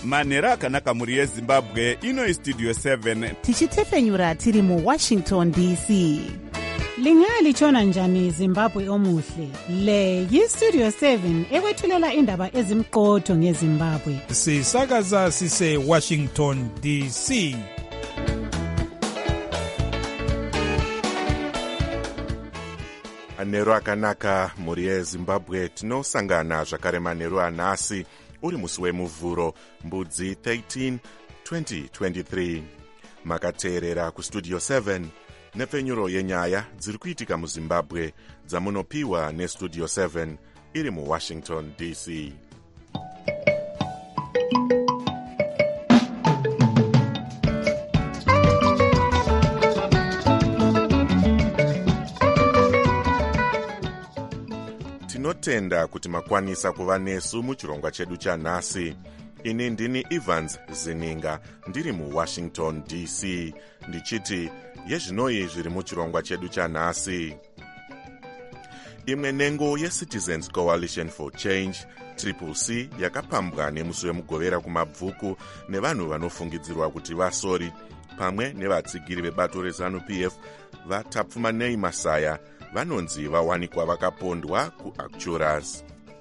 manhero akanaka mhuri yezimbabwe. Ino istudio 7 tichitefenyura tiri muWashington DC. Lingalitshona njani Zimbabwe omuhle? Le yistudio 7 ekwethulela indaba ezimqotho ngeZimbabwe. Sisakaza sise Washington DC. Manhero akanaka mhuri yeZimbabwe, tinosangana zvakare manhero anhasi uri musi wemuvhuro mbudzi 13 2023. Makateerera kustudio 7 nepfenyuro yenyaya dziri kuitika muZimbabwe dzamunopiwa nestudio 7 iri muWashington DC. Tinotenda kuti makwanisa kuva nesu muchirongwa chedu chanhasi. Ini ndini Evans Zininga ndiri muWashington DC ndichiti yezvinoi zviri muchirongwa chedu chanhasi. Imwe nengo yeCitizens Coalition for Change CCC yakapambwa nemusi wemugovera kumabvuku nevanhu vanofungidzirwa kuti vasori pamwe nevatsigiri vebato reZANU-PF vaTapfumanei Masaya vanonzi vawanikwa vakapondwa kuActuras.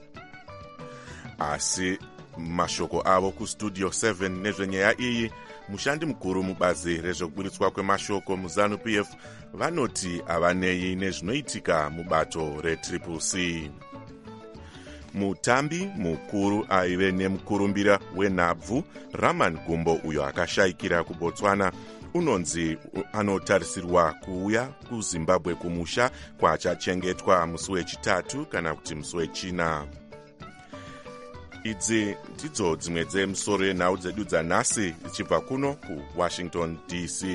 Asi mashoko avo kustudio 7 nezvenyaya iyi, mushandi mukuru mubazi rezvekuburitswa kwemashoko muZANU-PF vanoti havanei nezvinoitika mubato reCCC. Mutambi mukuru aive nemukurumbira wenhabvu Raman Gumbo uyo akashayikira kuBotswana unonzi anotarisirwa kuuya kuZimbabwe kumusha kwachachengetwa musi wechitatu kana kuti musi wechina. Idzi ndidzo dzimwe dzemusoro yenhau dzedu dzanhasi dzichibva kuno kuWashington DC.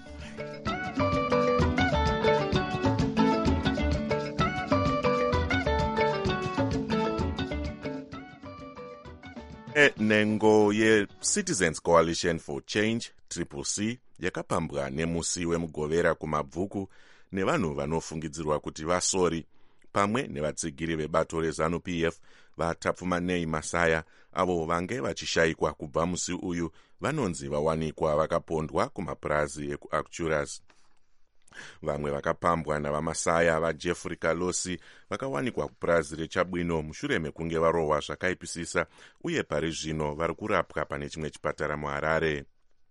Nengo yeCitizens Coalition for Change CCC yakapambwa nemusi wemugovera kumabvuku nevanhu vanofungidzirwa kuti vasori pamwe nevatsigiri vebato reZANU-PF vaTapfumanei Masaya avo vange vachishayikwa kubva musi uyu vanonzi vawanikwa vakapondwa kumapurazi ekuActuras. Vamwe vakapambwa navamasaya vaJeffrey Kalosi vakawanikwa kupurazi reChabwino mushure mekunge varohwa zvakaipisisa uye pari zvino vari kurapwa pane chimwe chipatara muHarare.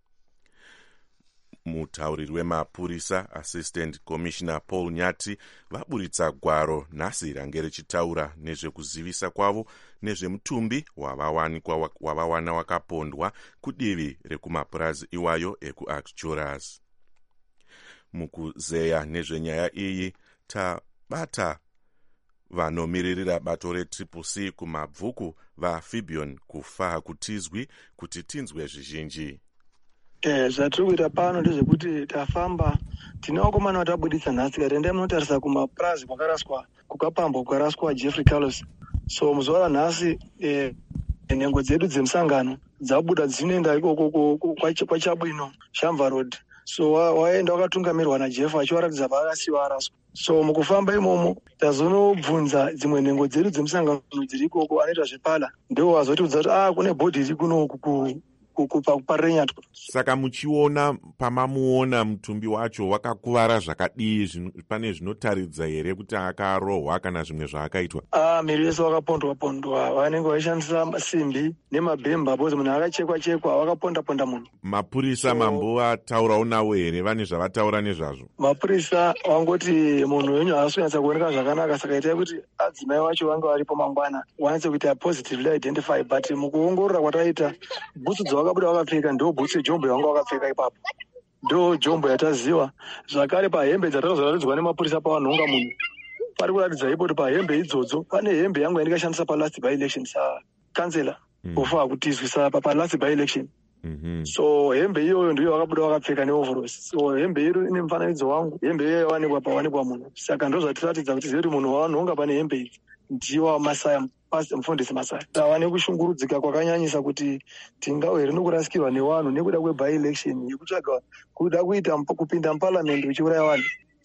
Mutauriri wemapurisa Assistant Commissioner Paul Nyati vaburitsa gwaro nhasi range richitaura nezvekuzivisa kwavo nezvemutumbi wavawana wakapondwa kudivi rekumapurazi iwayo ekuActuras. Mukuzeya nezvenyaya iyi tabata vanomiririra bato reCCC kumabvuku vaFibion Kufa kutizwi kuti tinzwe zvizhinji. Zvatiri kuita pano ndezvekuti tafamba tina vakomana vatabuditsa nhasi katenda munotarisa kumapurazi kwakaraswa kukapambwa kwakaraswa Jeffrey Carlos. So muzuva ranhasi nhengo dzedu dzemusangano dzabuda dzinoenda ikoko kwaChabwino Shamva Road. So waenda wakatungamirwa naJeff achivaratidza paakasiwa araswa. So mukufamba imomo tazonobvunza dzimwe nhengo dzedu dzemusangano dziri ikoko anoita zvepala ndo wazotibvunza kuti kune bhodhi iri kuno kuparenyatwa. Saka muchiona pamamuona mutumbi wacho wakakuvara zvakadii, pane zvinotaridza here kuti akarohwa kana zvimwe zvaakaitwa? Miri yese wakapondwa vanenge vaishandisa simbi nemabhemba bozi munhu akachekwa wakaponda munhu. Mapurisa mambo vataurawo nawo here, vane zvavataura nezvazvo? Mapurisa wangoti munhu wenyu haasi kunyatsa kuoneka zvakanaka, saka itai kuti adzimai vacho vange varipo mangwana wanze kuita positively identify, but mukuongorora kwataita bhutsu dzavakabuda vakapfeka ndo bhutsu jombo yavanga vakapfeka ipapo, ndo jombo yataziva. Zvakare pahembe dzatakazoratidzwa nemapurisa pavanhonga munhu pari kuratidza ipo kuti pahembe idzodzo pane hembe yangu yandikashandisa palast by election sakansela Kufa hakutizwisa palast by election. So hembe iyoyo ndiyo vakabuda vakapfeka neoveros. So hembe iri ine mufananidzo wangu, hembe iyoyo pawanikwa munhu. Saka ndo zvatiratidza kuti zeri munhu wavanhonga pane hembe idzi ndiwa Masaya, mufundisi Masaya. Tava nekushungurudzika kwakanyanyisa kuti tingauye rinokurasikirwa nevanhu nekuda kweby election yekutsvaga kuda kuita kupinda muparliament uchiuraya vanhu.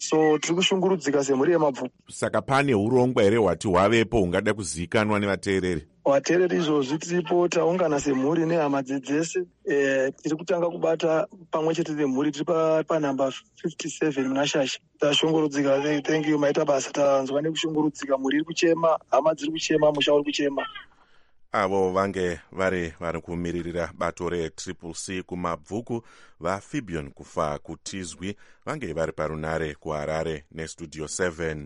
so tiri kushungurudzika semhuri yemabvuku. Saka pane urongwa here hwati hwavepo hungada kuzivikanwa nevateereri? Vateereri izvozvi tiripo taungana semhuri nehama dzese. Tiri kutanga kubata pamwe chete nemhuri, tiri panhamba 57 muna Shasha. Tashungurudzika, thank you, maita basa. Tanzwa nekushungurudzika, mhuri iri kuchema, hama dziri kuchema, musha uri kuchema. Avo vange vari kumiririra bato reCCC kumabvuku, vaFibion kufa kutizwi vange vari parunare kuHarare neStudio 7.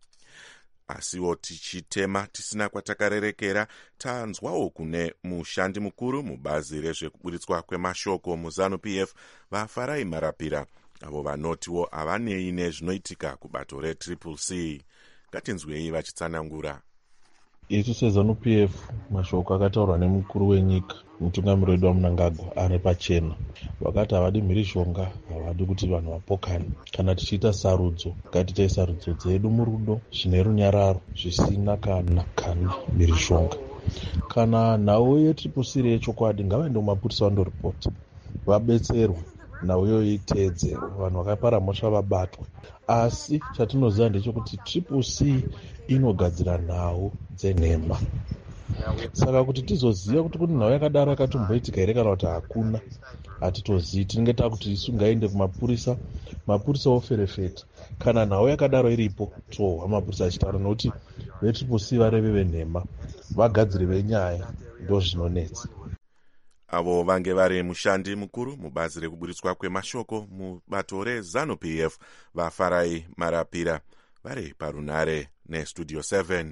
Asiwo tichitema tisina kwatakarerekera, tanzwawo kune mushandi mukuru mubazi rezvekuburitswa kwemashoko muZANU-PF vaFarai Marapira, avo vanotiwo havanei nezvinoitika kubato reCCC. Ngatinzwei vachitsanangura. Isu seZANU-PF mashoko akataurwa nemukuru wenyika, mutungamiri wedu waMnangagwa ari pachena. Vakati havadi mhirishonga, havadi kuti vanhu vapokane. Kana tichiita sarudzo, ngatiitai sarudzo dzedu murudo, zvine runyararo, zvisina kana mhirishonga. Kana nhau yeCCC yechokwadi, ngavaende kumapurisa vandoripota, vabetserwe, nhau iyoyo iteedzerwe, vanhu vakapara mhosva vabatwe. Asi chatinoziva ndechekuti CCC inogadzira nhau dzenhema. Saka kuti tizoziva kuti kune nhau yakadaro yakatomboitika here kana kuti hakuna, hatitozivi. Tinenge takuti isu ngaende kumapurisa, mapurisa oferefeta. Kana nhau yakadaro iripo, tohwa mapurisa achitaura, nokuti veCCC vareve venhema, vagadziri venyaya, ndozvinonetsa. Avo vange vari mushandi mukuru mubazi rekuburitswa kwemashoko mubato reZANU-PF vaFarai Marapira vari parunare neStudio 7.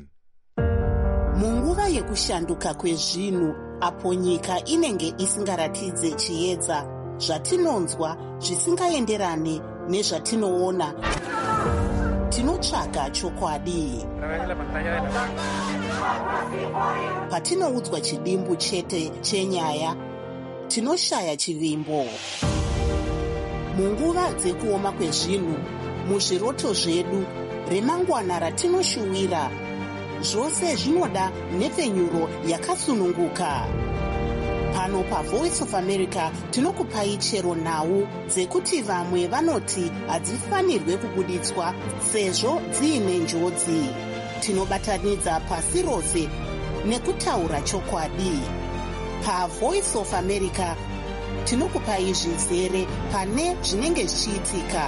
Munguva yekushanduka kwezvinhu, apo nyika inenge isingaratidze chiedza, zvatinonzwa zvisingaenderane nezvatinoona, tinotsvaga chokwadi. Patinoudzwa chidimbu chete chenyaya, tinoshaya chivimbo. Munguva dzekuoma kwezvinhu, muzviroto zvedu, remangwana ratinoshuwira, zvose zvinoda nhepfenyuro yakasununguka. Pano paVoice of America tinokupai chero nhau dzekuti vamwe vanoti hadzifanirwe kubuditswa sezvo dziine njodzi. Tinobatanidza pasi rose nekutaura chokwadi. PaVoice of America tinokupai zvizere pane zvinenge zvichiitika.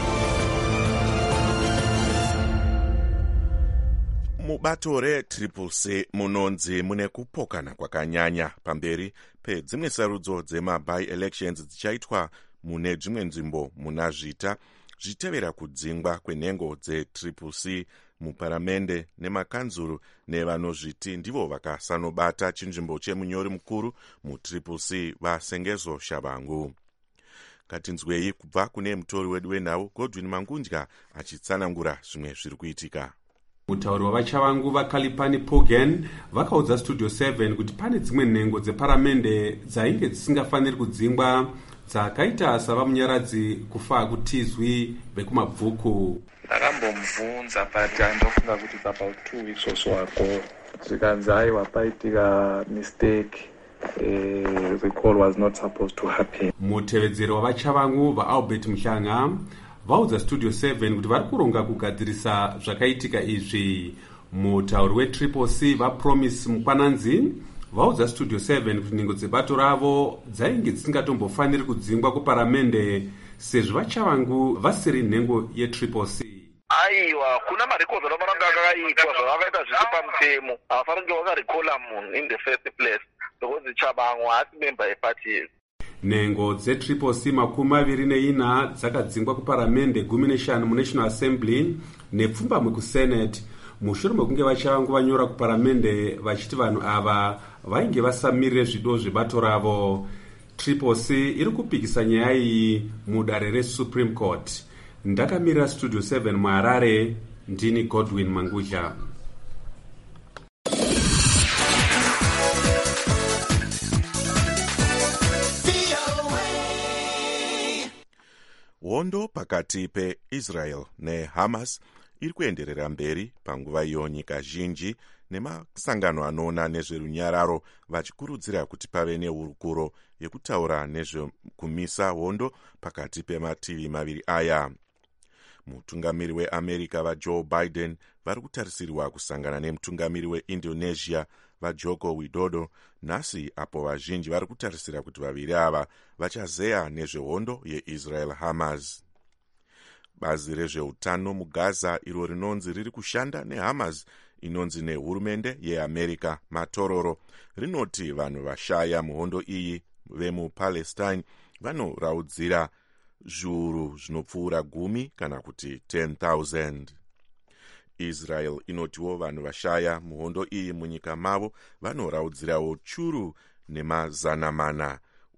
Mubato reCCC munonzi mune kupokana kwakanyanya pamberi pedzimwe sarudzo dzema-by-elections dzichaitwa mune dzimwe nzvimbo muna Zvita, zvitevera kudzingwa kwenhengo dzeCCC muparamende nemakanzuru nevanozviti ndivo vakasanobata chinzvimbo chemunyori mukuru muCCC vaSengezo Shabangu. Ngatinzwei kubva kune mutori wedu wenhau Godwin Mangundya achitsanangura zvimwe zviri kuitika. Mutauri wavaChavangu vaKalipani Pogan vakaudza Studio 7 kuti pane dzimwe nhengo dzeparamende dzainge dzisingafaniri kudzingwa dzakaita savamunyaradzi kufa kutizwi vekumabvuku. Ndakambomubvunza but ndofunga kuti it's about 2 weeks or so ago. Zvikanzi aiwa paitika mistake. The call was not supposed to happen. Mutevedzeri wavaChavangu vaAlbert Mhlanga vaudza Studio 7 kuti vari kuronga kugadzirisa zvakaitika izvi. Mutauri weCCC vaPromise Mukwananzi vaudza Studio 7 kuti nhengo dzebato ravo dzainge dzisingatombofaniri kudzingwa kuparamende sezvo vaChavangu vasiri nhengo yeCCC. Aiwa, kuna marecords anofanira akaitwa zvavakaita zviri pamutemo. Havafanira vakarekola munhu in the first place because Chabangu haasi member yeparty. Nhengo dzeCCC 24 dzakadzingwa kuparamende 15 muNational Assembly nepfumbamwe kuSenate mushure mekunge vaChavangu vanyora kuparamende vachiti vanhu ava vainge vasamirire zvido zvebato ravo. CCC iri kupikisa nyaya iyi mudare reSupreme Court. Ndakamirira Studio 7 muHarare, ndini Godwin Mangudya. Hondo pakati peIsrael neHamas iri kuenderera mberi panguva iyo nyika zhinji nemasangano anoona nezverunyararo vachikurudzira kuti pave nehurukuro yekutaura nezvekumisa hondo pakati pemativi maviri aya. mutungamiri weamerica vajoe biden vari kutarisirwa kusangana nemutungamiri weindonesia vajoko widodo nhasi, apo vazhinji vari kutarisira kuti vaviri ava vachazeya nezvehondo yeisrael hamas. Bazi rezveutano mugaza, iro rinonzi riri kushanda nehamas inonzi nehurumende yeamerica matororo, rinoti vanhu vashaya muhondo iyi vemupalestine vanoraudzira zviuru zvinopfuura 10 kana kuti 10,000. Israel inotiwo vanhu vashaya muhondo iyi munyika mavo vanoraudzirawo churu nemazana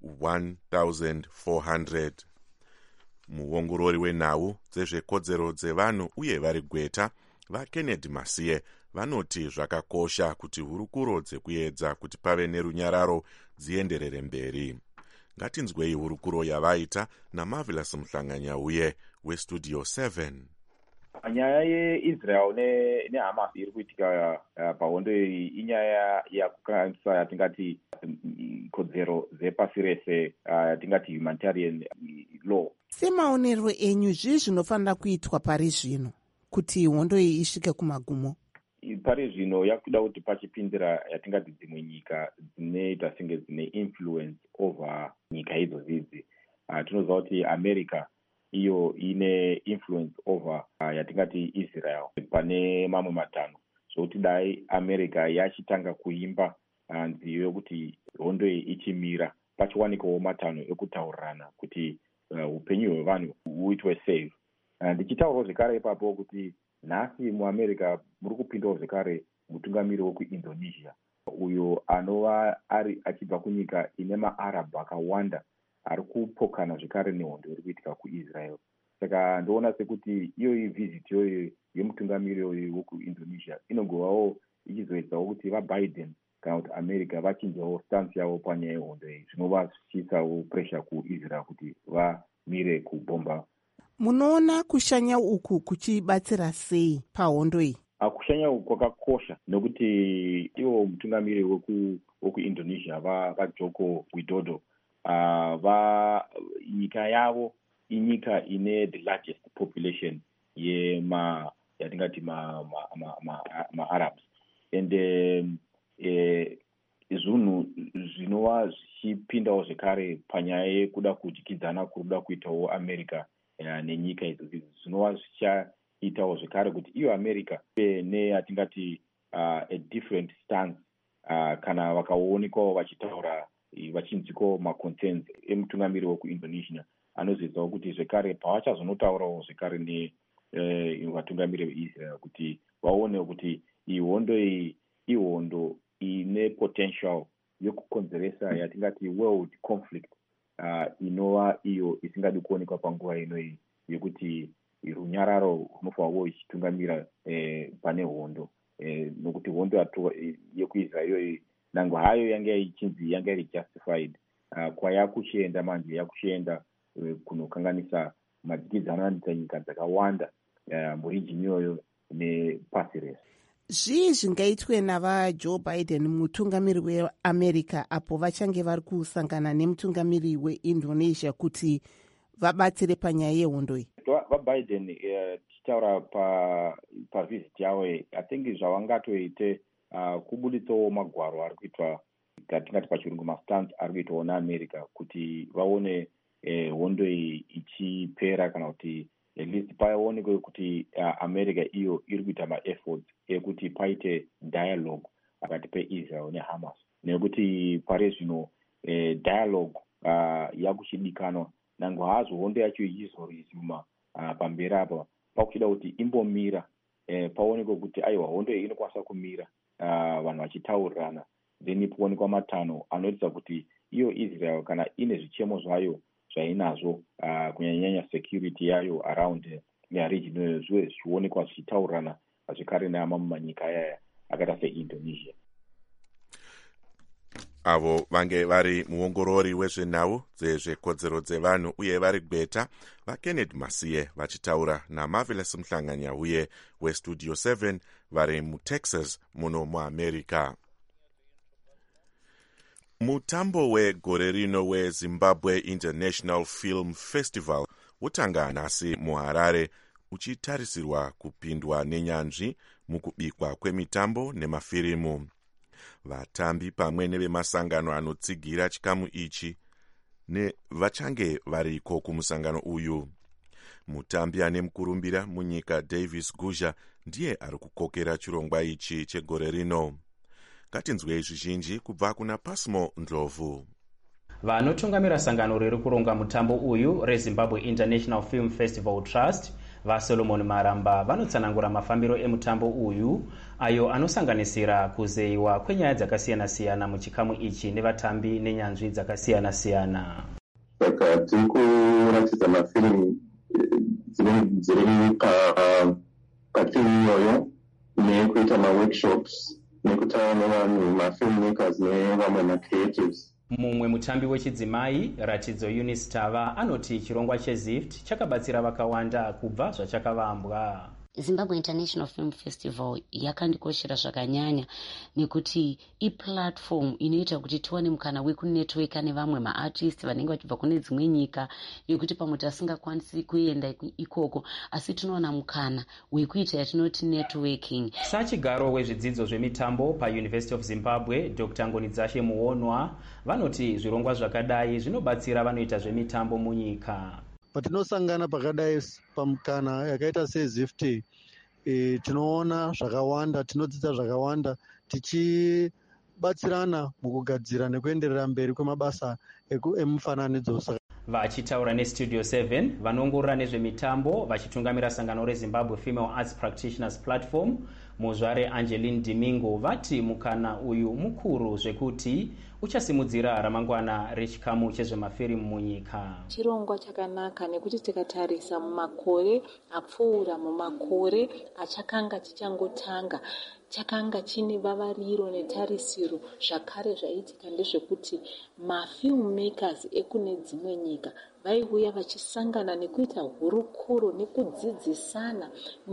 1,400. Muongorori wenhau dzezvekodzero dzevanhu uye vari gweta vaKennedy Masiye vanoti zvakakosha kuti hurukuro dzekuedza kuti pave nerunyararo dzienderere mberi. Ngatinzwei hurukuro yavaita naMarvelous Mhlanganyauye weStudio 7. Nyaya yeIsrael neHamas iri kuitika pahondo iyi inyaya yakukanganisa yatingati kodzero dzepasi rese, yatingati humanitarian law. Semaonero enyu zvii zvinofanira kuitwa pari zvino kuti hondo iyi isvike kumagumo? Pari zvino yakuda kuti pachipindira yatingati dzimwe nyika dzinoita senge dzine influence over nyika idzodzi. Tinoziva kuti America iyo ine influence over yatingati Israel pane mamwe matanho, zvokuti dai America yachitanga kuimba nziyo yokuti hondo iyi ichimira, pachiwanikawo matanho ekutaurirana kuti upenyu hwevanhu huitwe safe. Ndichitaurawo zvekare ipapo kuti nhasi muAmerica muri kupindawo zvekare mutungamiri wekuIndonesia, uyo anova ari achibva kunyika ine maArabhu akawanda ari kupokana zvekare nehondo iri kuitika kuIsrael. Saka ndoona sekuti iyoyi visit iyoyi yemutungamiri wekuIndonesia inongovawo ichizoedzawo kuti vaBiden kana kuti America vachinjawo stance yavo panyaya yehondo iyi, zvinova zvichiisawo pressure kuIsrael kuti vamire kubhomba. Munoona kushanya uku kuchibatsira sei pahondo iyi? Kushanya uku kwakakosha nokuti iwo mutungamiri wekuIndonesia vaJoko Widodo, nyika yavo inyika ine the largest population yatingati ma-Arabs, and zvinhu zvinova zvichipindawo zvekare panyaya yekuda kudyidzana kuruda kuitawo America nenyika idzi zvinova zvichaitawo zvekare kuti iyo America neyatingati a different stance kana vakaonekwawo vachitaura vachinzwikawo maconcerns emutungamiri wekuIndonesia, anozoedzawo kuti zvekare pavachazonotaurawo zvekare nevatungamiri veIsrael kuti vaone kuti iyi hondo iyi ihondo ine potential yokukonzeresa yatingati world conflict, inova iyo isingadi kuonekwa panguva inoyi yekuti runyararo runofanirwa ichitungamira pane hondo, nokuti hondo yekuIsrael iyoyi nangwe hayo yanga ichinzi yanga iri justified, kwayakuchienda manje yakuchienda kunokanganisa madyidzano anoita nyika dzakawanda murijini iyoyo nepasi rese. Zvii zvingaitwe navaJoe Biden mutungamiri weAmerica apo vachange vari kusangana nemutungamiri weIndonesia kuti vabatsire panyaya yehondo iyi? VaBiden tichitaura pavisit yavo, I think zvavangatoite kubuditsawo magwaro ari kuitwa katingati pachirungu mastance ari kuitwawo naAmerica kuti vaone hondo iyi ichipera, kana kuti at least paonekwe kuti America iyo iri kuita maefforts ekuti paite dialogue pakati peIsrael neHamas, nekuti pari zvino dialogue yakuchidikanwa nangwe hazo hondo yacho ichizorizuma pamberi apa pakuchida kuti imbomira, paonekwe kuti aiwa hondo iyi inokwanisa kumira, vanhu vachitaurirana, then poonekwa matanho anoitisa kuti iyo Israel kana ine zvichemo zvayo zvainazvo kunyanyanya security yayo around region iyoyo zviwe zvichionekwa zvichitaurirana zvekare neamwe manyika ayaya akaita seIndonesia. Avo vange vari muongorori wezvenhau dzezvekodzero dzevanhu uye vari gweta vaKennedy Masiye vachitaura naMarvelous Mhlanganyauye weStudio 7 vari muTexas muno muAmerica. Mutambo wegore rino weZimbabwe International Film Festival utanga nhasi muHarare uchitarisirwa kupindwa nenyanzvi mukubikwa kwemitambo nemafirimu. Vatambi pamwe nevemasangano anotsigira chikamu ichi vachange variko kumusangano uyu. Mutambi ane mukurumbira munyika Davis Guzha ndiye ari kukokera chirongwa ichi chegore rino. Ngatinzwei zvizhinji kubva kuna Pasmo Ndlovu. Vanotungamira sangano riri kuronga mutambo uyu reZimbabwe International Film Festival Trust vaSolomon Maramba vanotsanangura mafambiro emutambo uyu ayo anosanganisira kuzeyiwa kwenyaya dzakasiyana-siyana muchikamu ichi nevatambi nenyanzvi dzakasiyana-siyana. Saka tiri kuratidza mafilimu dziri patimu iyoyo nekuita maworkshops nekutaura nevanhu mafilmmakers nevamwe macreatives. Mumwe mutambi wechidzimai Ratidzo Eunice Tava anoti chirongwa cheZIFT chakabatsira vakawanda kubva zvachakavambwa. Zimbabwe International Film Festival yakandikoshera zvakanyanya nekuti iplatform inoita kuti tiwane mukana wekunetworka nevamwe maartist vanenge vachibva kune dzimwe nyika, yekuti pamwe tasingakwanisi kuenda ikoko asi tinowana mukana wekuita yatinoti networking. Sachigaro wezvidzidzo zvemitambo paUniversity of Zimbabwe Dr. Ngonidzashe Muonwa vanoti zvirongwa zvakadai zvinobatsira vanoita zvemitambo munyika. Patinosangana pakadai pamukana yakaita seZIFT, tinoona zvakawanda, tinodzidza zvakawanda, tichibatsirana mukugadzira nekuenderera mberi kwemabasa emufananidzo. Vachitaura neStudio 7 vanoongorora nezvemitambo vachitungamira sangano reZimbabwe Female Arts Practitioners Platform Muzvare Angeline Dimingo vati mukana uyu mukuru zvekuti uchasimudzira ramangwana rechikamu chezvemafirimu munyika. Chirongwa chakanaka nekuti tikatarisa mumakore apfuura mumakore achakanga chichangotanga chakanga chine vavariro netarisiro zvakare zvaitika ndezvekuti mafilmmakers ekune dzimwe nyika vaiuya vachisangana nekuita hurukuro nekudzidzisana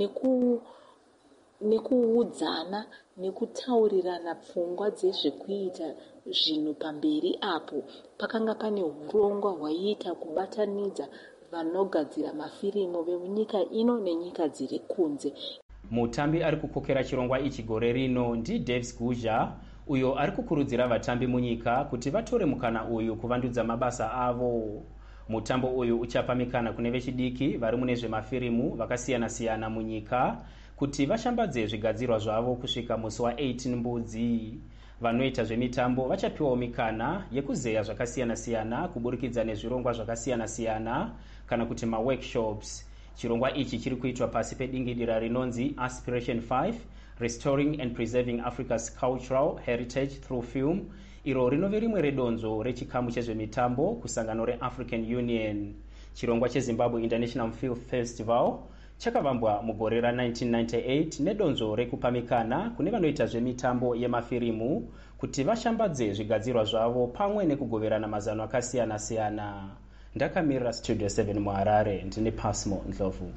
nekuudzana nekutaurirana pfungwa dzezvekuita zvinhu pamberi apo pakanga pane urongwa hwaiita kubatanidza vanogadzira mafirimu vemunyika ino nenyika dziri kunze. Mutambi ari kukokera chirongwa ichi gore rino ndi Davis Guzha uyo ari kukurudzira vatambi munyika kuti vatore mukana uyu kuvandudza mabasa avo. Mutambo uyu uchapa mikana kune vechidiki vari mune zvemafirimu vakasiyana-siyana munyika kuti vashambadze zvigadzirwa zvavo kusvika musi wa18 Mbudzi. Vanoita zvemitambo vachapiwawo mikana yekuzeya zvakasiyana-siyana kuburikidza nezvirongwa zvakasiyana-siyana kana kuti maworkshops. Chirongwa ichi chiri kuitwa pasi pedingidira rinonzi Aspiration 5 Restoring and Preserving Africa's Cultural Heritage Through Film, iro rinove rimwe redonzo rechikamu chezvemitambo kusangano reAfrican Union. Chirongwa cheZimbabwe International Film Festival chakavambwa mugore ra1998 nedonzo rekupa mikana kune vanoita zvemitambo yemafirimu kuti vashambadze zvigadzirwa zvavo pamwe nekugoverana mazano akasiyana-siyana. Ndakamirira Studio 7 muHarare ndine Pasmo Ndlovu.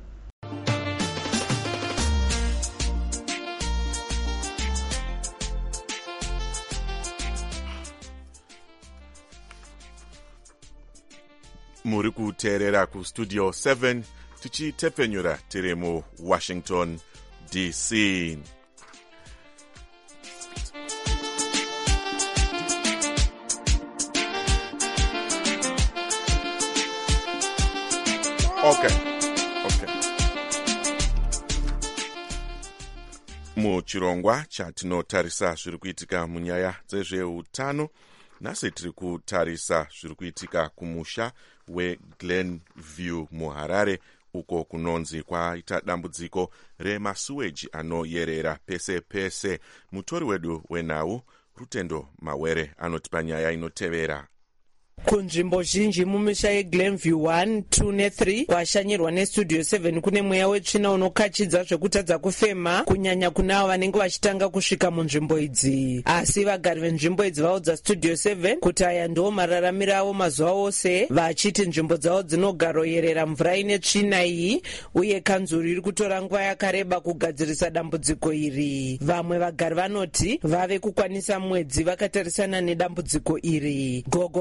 Muri kuteerera kuStudio 7 tichitepfenyura tiri muWashington DC. Okay. Muchirongwa chatinotarisa zviri kuitika munyaya dzezveutano, nhasi tiri kutarisa zviri kuitika kumusha weGlenview muHarare uko kunonzi kwaita dambudziko remasuweji anoyerera pese pese. Mutori wedu wenhau Rutendo Mawere anotipa nyaya inotevera. Kunzvimbo zhinji mumisha yeGlenview 1, 2 ne3 kwashanyirwa neStudio 7 kune mweya wetsvina unokachidza zvekutadza kufema kunyanya kuna avo vanenge vachitanga kusvika munzvimbo idzi. Asi vagari venzvimbo idzi vaudza Studio 7 kuti aya ndiwo mararamiro avo mazuva ose, vachiti nzvimbo dzavo dzinogaroyerera mvura ine tsvina iyi uye kanzuru iri kutora nguva yakareba kugadzirisa dambudziko iri. Vamwe vagari vanoti vave kukwanisa mwedzi vakatarisana nedambudziko iri. Gogo Maimbo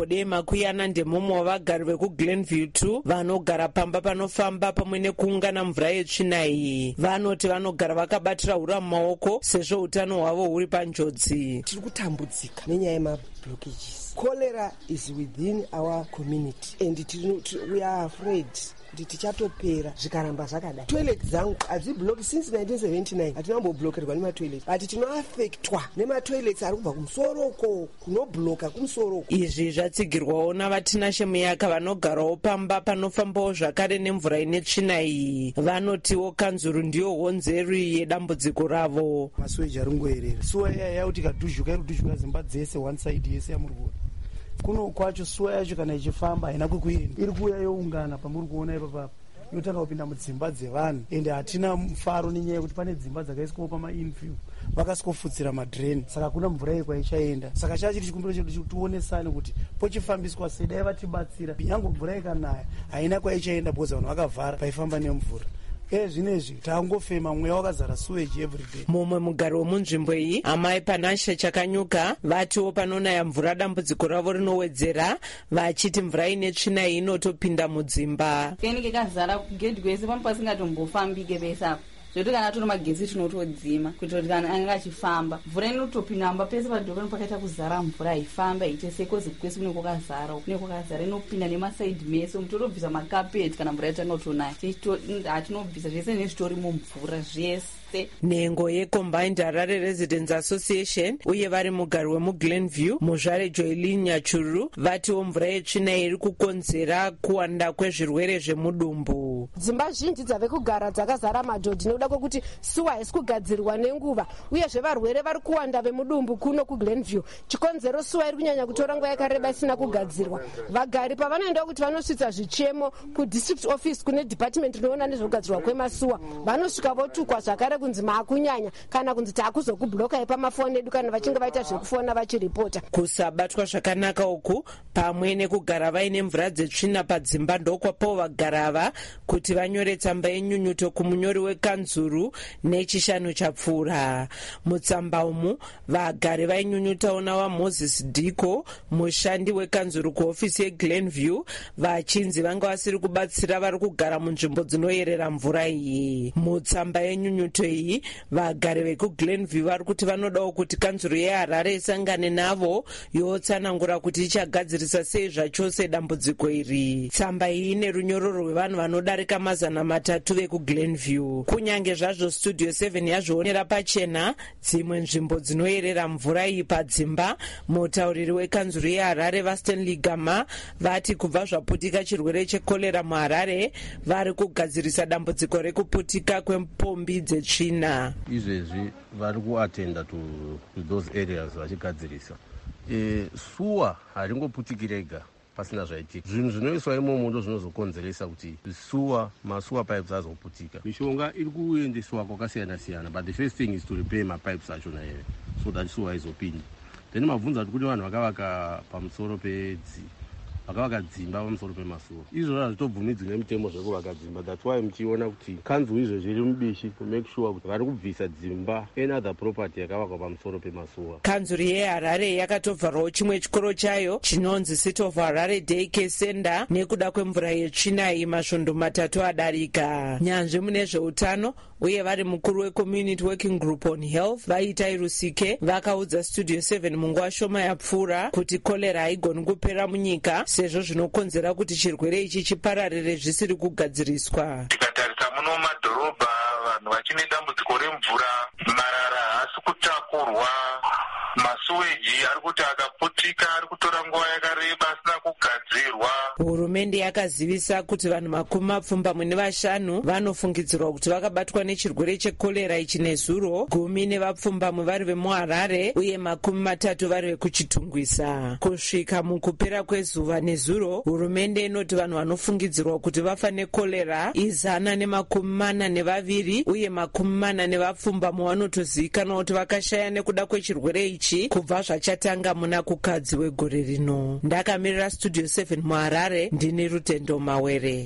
Bode Makuyana ndemumwe wavagari vekuGlenview 2 vanogara pamba panofamba pamwe nekuungana mvura yetsvina iyi. Vanoti vanogara vakabatira hura mumaoko sezvo utano hwavo huri panjodzi. Tiri kutambudzika nenyaya yemablockages. Cholera is within our community and we are afraid kuti tichatopera zvikaramba zvakadai. Toilet dzangu hadzibloki since 1979 hatinamboblokerwa nematoilet, ati tinoafektwa nematoilets ari kubva kumusoroko kunobloka kumusoroko. Izvi zvatsigirwawo navatinashe muyaka vanogarawo pamba panofambawo zvakare nemvura ine tsvina iyi. Vanotiwo kanzuru ndiyo honzeri yedambudziko ravo. Masweji ari kungoerera suwa iya yakuti ikadhuzhuka iri kudhuzhuka dzimba dzese one side yese yamuri kuona. Kuno kwacho suwa yacho kana ichifamba haina kwekuenda, iri kuuya youngana pamuri kuona ipapapa yotanga kupinda mudzimba dzevanhu, ende hatina mufaro nenyaya yekuti pane dzimba dzakaiswawo pamainfield vakasikofutsira madreni, saka kuna mvura iyi kwaichaenda. Saka chachiri chikumbiro chedu chekuti tionesane kuti pochifambiswa sei, dai vatibatsira. Nyange mvura ikanaya haina kwaichaenda because vanhu vakavhara paifamba nemvura. Zvinezvi tangofema mweya wakazara sewage everyday. Mumwe mugari wemunzvimbo iyi, amai Panashe Chakanyuka, vatiwo panonaya mvura dambudziko ravo rinowedzera, vachiti mvura ine tsvina iyi inotopinda mudzimba. Inenge kazara kugedhi kwese pano pasingatombofambike pese apo. Zvekuti kana toro magetsi tinotodzima kuitira kuti kana anga achifamba mvura inotopinda pese padhokoni pakaita kuzara mvura haifamba ichese kozi kwese kunenge kwakazara inopinda nemasaidhi mese mutotobvisa makapeti kana mvura yatanga kutonaya hatinobvisa zvese nezvitori mumvura zvese. Nhengo yeCombined Harare Residents Association uye vari mugari wemuGlenview muzvare Joylin Nyachuru vatiwo mvura yetsvina iri kukonzera kuwanda kwezvirwere zvemudumbu. Dzimba zhinji dzave kugara dzakazara madhodhi nekuda kwekuti suwa haisi kugadzirwa nenguva uyezve varwere vari kuwanda vemudumbu kuno kuGlenview. Chikonzero suwa iri kunyanya kutora nguva yakareba isina kugadzirwa. Vagari pavanoenda kuti vanosvitsa zvichemo kudistrict office kune department inoona nezvekugadzirwa kwemasuwa vanosvika votukwa zvakare kunzi maakunyanya kana kunzi taakuzokublokai pamafoni edu kana vachinge vaita zvekufona vachiripota. Kusabatwa zvakanaka uku pamwe nekugara vaine mvura dzetsvina padzimba ndokwapawo vagarava kuti vanyore tsamba yenyunyuto kumunyori wekanzuru nechishanu chapfuura. Mutsamba umu vagari vainyunyutawo nawaMoses Diko, mushandi wekanzuru kuhofisi yeGlenview, vachinzi vanga vasiri kubatsira vari kugara munzvimbo dzinoyerera mvura iyi. Mutsamba yenyunyuto iyi vagari vekuGlenview vari kuti vanodawo kuti kanzuru yeHarare isangane navo yotsanangura kuti ichagadzirisa sei zvachose dambudziko iri. Tsamba iyi ine runyoro rwevanhu vanodarika 300 vekuGlenview. Kunyange zvazvo Studio 7 yazvionera pachena dzimwe nzvimbo dzinoyerera mvura iyi padzimba, mutauriri wekanzuru yeHarare vaStanley Gama vati kubva zvaputika chirwere chekorera muHarare vari kugadzirisa dambudziko rekuputika kwepombi dzetsvina. Izvezvi vari kuatenda to those areas vachigadzirisa. Suwa haringoputikirega pasina zvaitika. Zvinhu zvinoiswa imomo ndo zvinozokonzeresa kuti masuwa pipes azoputika. Mishonga iri kuendeswa kwakasiyana siyana, but the first thing is to repair mapipes achona here so that suwa izopinda. Then mabvunza kuti vanhu vakavaka pamusoro vakavaka dzimba pamusoro pemasuwa. Izvozvo hazvitobvumidzwi nemutemo zvekuvaka dzimba. That's why muchiona kuti kanzuru izvezvi iri mubishi to make sure kuti vari kubvisa dzimba and other property yakavakwa pamusoro pemasuwa. Kanzuru yeHarare yakatovharawo chimwe chikoro chayo chinonzi City of Harare Daycare Center nekuda kwemvura yetsvina iyi masvondo 3 adarika. Nyanzvi mune zveutano uye vari mukuru weCommunity Working Group on Health Vaitai Rusike vakaudza Studio 7 munguva shoma yapfuura kuti kolera haigoni kupera munyika sezvo zvinokonzera kuti chirwere ichi chipararire zvisiri kugadziriswa. Tikatarisa muno mumadhorobha vanhu vachine dambudziko remvura, marara haasi kutakurwa, masuweji ari kuti akaputika ari kutora nguva yakareba asina kugadzirwa. Hurumende yakazivisa kuti vanhu 25 vanofungidzirwa kuti vakabatwa nechirwere chekorera ichi nezuro, 10 nevapfumbamwe vari vemuHarare uye 30 vari vekuchitungwisa. Kusvika mukupera kwezuva nezuro, hurumende inoti vanhu vanofungidzirwa kuti vafa nekorera 142 uye 40 nevapfumbamwe vanotozivikanwa kuti vakashaya nekuda kwechirwere ichi kubva zvachatanga muna kukadzi wegore rino. Ndakamirira Studio 7 muHarare, ndini Rutendo Mawere.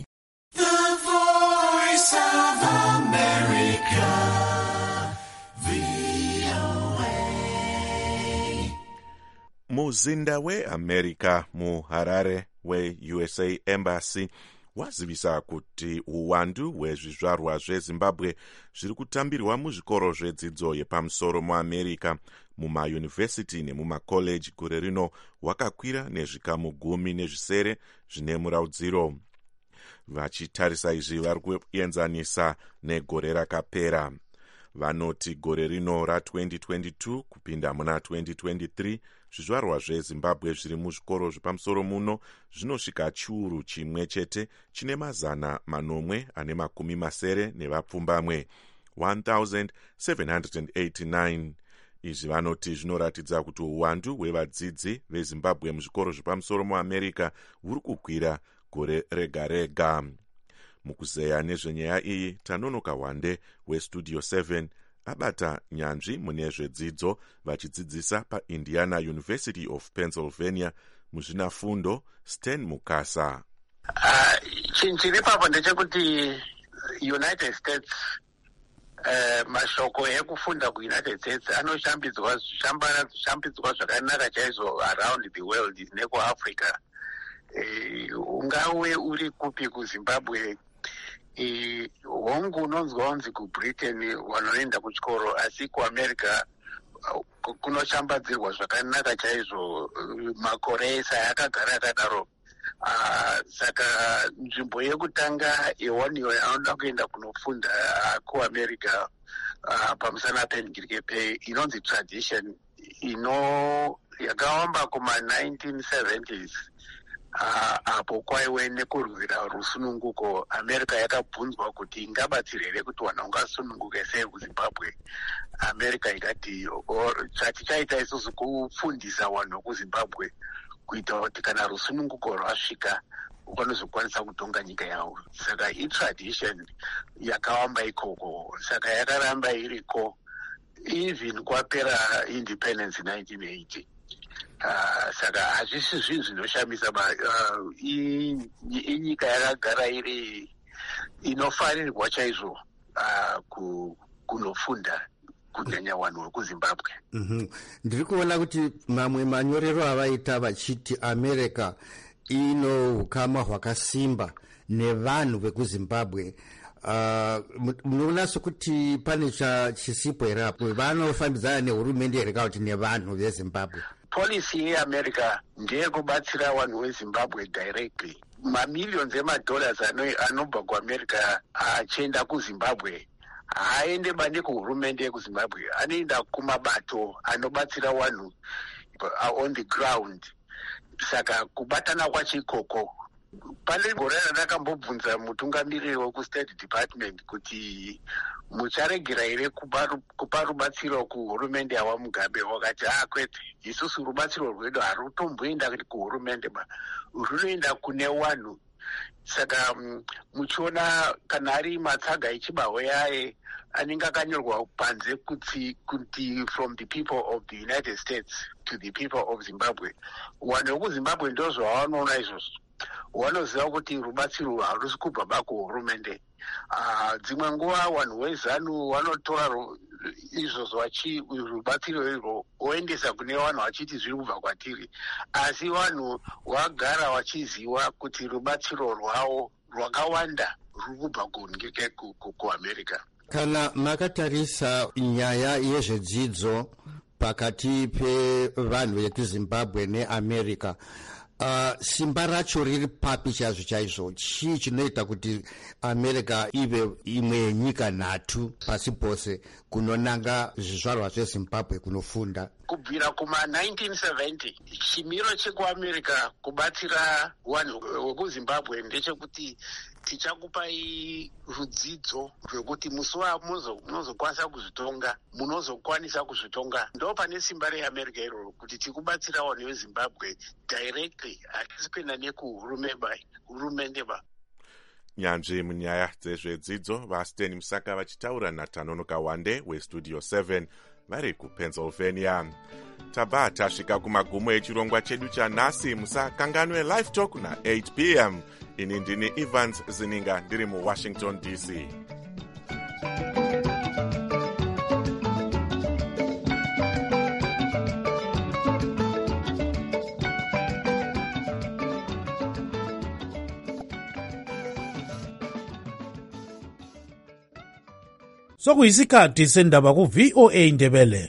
muzinda weamerica muharare weusa embassy wazivisa kuti uwandu hwezvizvarwa zvezimbabwe zviri kutambirwa muzvikoro zvedzidzo yepamusoro muamerica mumayunivhesiti nemumakoleji gore rino hwakakwira nezvikamu 10 zvine muraudziro. Vachitarisa izvi vari kuenzanisa negore rakapera. Vanoti gore rino ra2022 kupinda muna 2023 zvizvarwa zvezimbabwe zviri muzvikoro zvepamusoro muno zvinosvika chiuru chimwe chete chine 980 nevapfumbamwe 1789. Izvi vanoti zvinoratidza kuti uwandu hwevadzidzi vezimbabwe muzvikoro zvepamusoro muamerica huri kukwira gore rega rega. Mukuzeya nezvenyaya iyi Tanonoka Wande westudio 7 abata nyanzvi mune zvedzidzo vachidzidzisa paIndiana University of Pennsylvania muzvinafundo Stan Mukasa. Chinhu chiri papo ndechekuti United States mashoko ekufunda kuUnited States anoshambidzwa zvakanaka chaizvo around the world nekuAfrica. Ungawe uri kupi kuZimbabwe, hongu unonzwa unzi kuBritain vanoenda kuchikoro, asi kuAmerica kunoshambadzirwa zvakanaka chaizvo makore esa yakagara akadaro. Saka nzvimbo yekutanga yewaniyo anoda kuenda kunofunda kuAmerica pamusana pendikiripe inonzi tradition yakawamba kuma1970s. Apo kwaiwe nekurwira rusununguko, America yakabvunzwa kuti ingabatsira here kuti vanhu vangasununguke sei kuZimbabwe. America ikati zvatichaita isusu kufundisa vanhu kuZimbabwe kuita kuti kana rusununguko rwasvika vanozokwanisa kutonga nyika yavo. Saka itradition yakawamba ikoko, saka yakaramba iriko even kwapera independence 1980. Saka hazvisi zvinhu zvinoshamisa, inyika yakagara iri inofarirwa chaizvo kunofunda kunyanya vanhu vekuZimbabwe. Ndiri kuona kuti mamwe manyorero avaita vachiti America ino ukama hwakasimba nevanhu vekuZimbabwe. Munoona sokuti pane chisipo here apo, vanofambidzana nehurumende here kana kuti nevanhu veZimbabwe? Policy yeAmerica ndeyekubatsira vanhu veZimbabwe directly. Mamillions emadolars anobva kuAmerica achienda kuZimbabwe haaende bane kuhurumende yekuZimbabwe, anoenda kumabato anobatsira vanhu on the ground. Saka kubatana kwacho ikoko. Pane gore randakambobvunza mutungamiriri wekuState Department kuti mucharegera here kupa rubatsiro kuhurumende yawaMugabe. Wakati kwete, isusu rubatsiro rwedu harutomboenda kuhurumende runoenda kune vanhu. Saka muchiona kana ari matsaga echibahwe yaye anenge akanyorwa panze kuti from the people of the United States to the people of Zimbabwe. Vanhu vekuZimbabwe ndozvavanoona izvozvo. Wanoziva kuti rubatsiro harusi kubva kuhurumende. Dzimwe nguva vanhu veZANU vanotora izvozvo rubatsiro irwo oendesa kune vanhu vachiti zviri kubva kwatiri, asi vanhu vagara vachiziva kuti rubatsiro rwavo rwakawanda ruri kubva kuAmerica. Kana makatarisa nyaya yezvedzidzo pakati pevanhu vekuZimbabwe neAmerica, simba racho riri papi chaizvo? Chii chinoita kuti America ive imwe yenyika nhatu pasi pose kunonanga zvizvarwa zveZimbabwe kunofunda? Kubvira kuma1970 chimiro chekuAmerica kubatsira vanhu vekuZimbabwe ndechekuti tichakupai rudzidzo rwekuti musi munozokwanisa kuzvitonga, munozokwanisa kuzvitonga. Ndo pane simba reAmerica iroro kuti tikubatsira vanhu veZimbabwe directly, hatisi kuenda nekuhurumende ba. Nyanzvi munyaya dzezvedzidzo vaStan Musaka vachitaura naTanonoka Wande westudio 7 vari kuPennsylvania. Tabva tasvika kumagumo echirongwa chedu chanhasi. Musakanganwe live talk na8 p.m. Ini ndini Evans Zininga ndiri muWashington DC. Sokuyisikhathi sendaba ku VOA Indebele.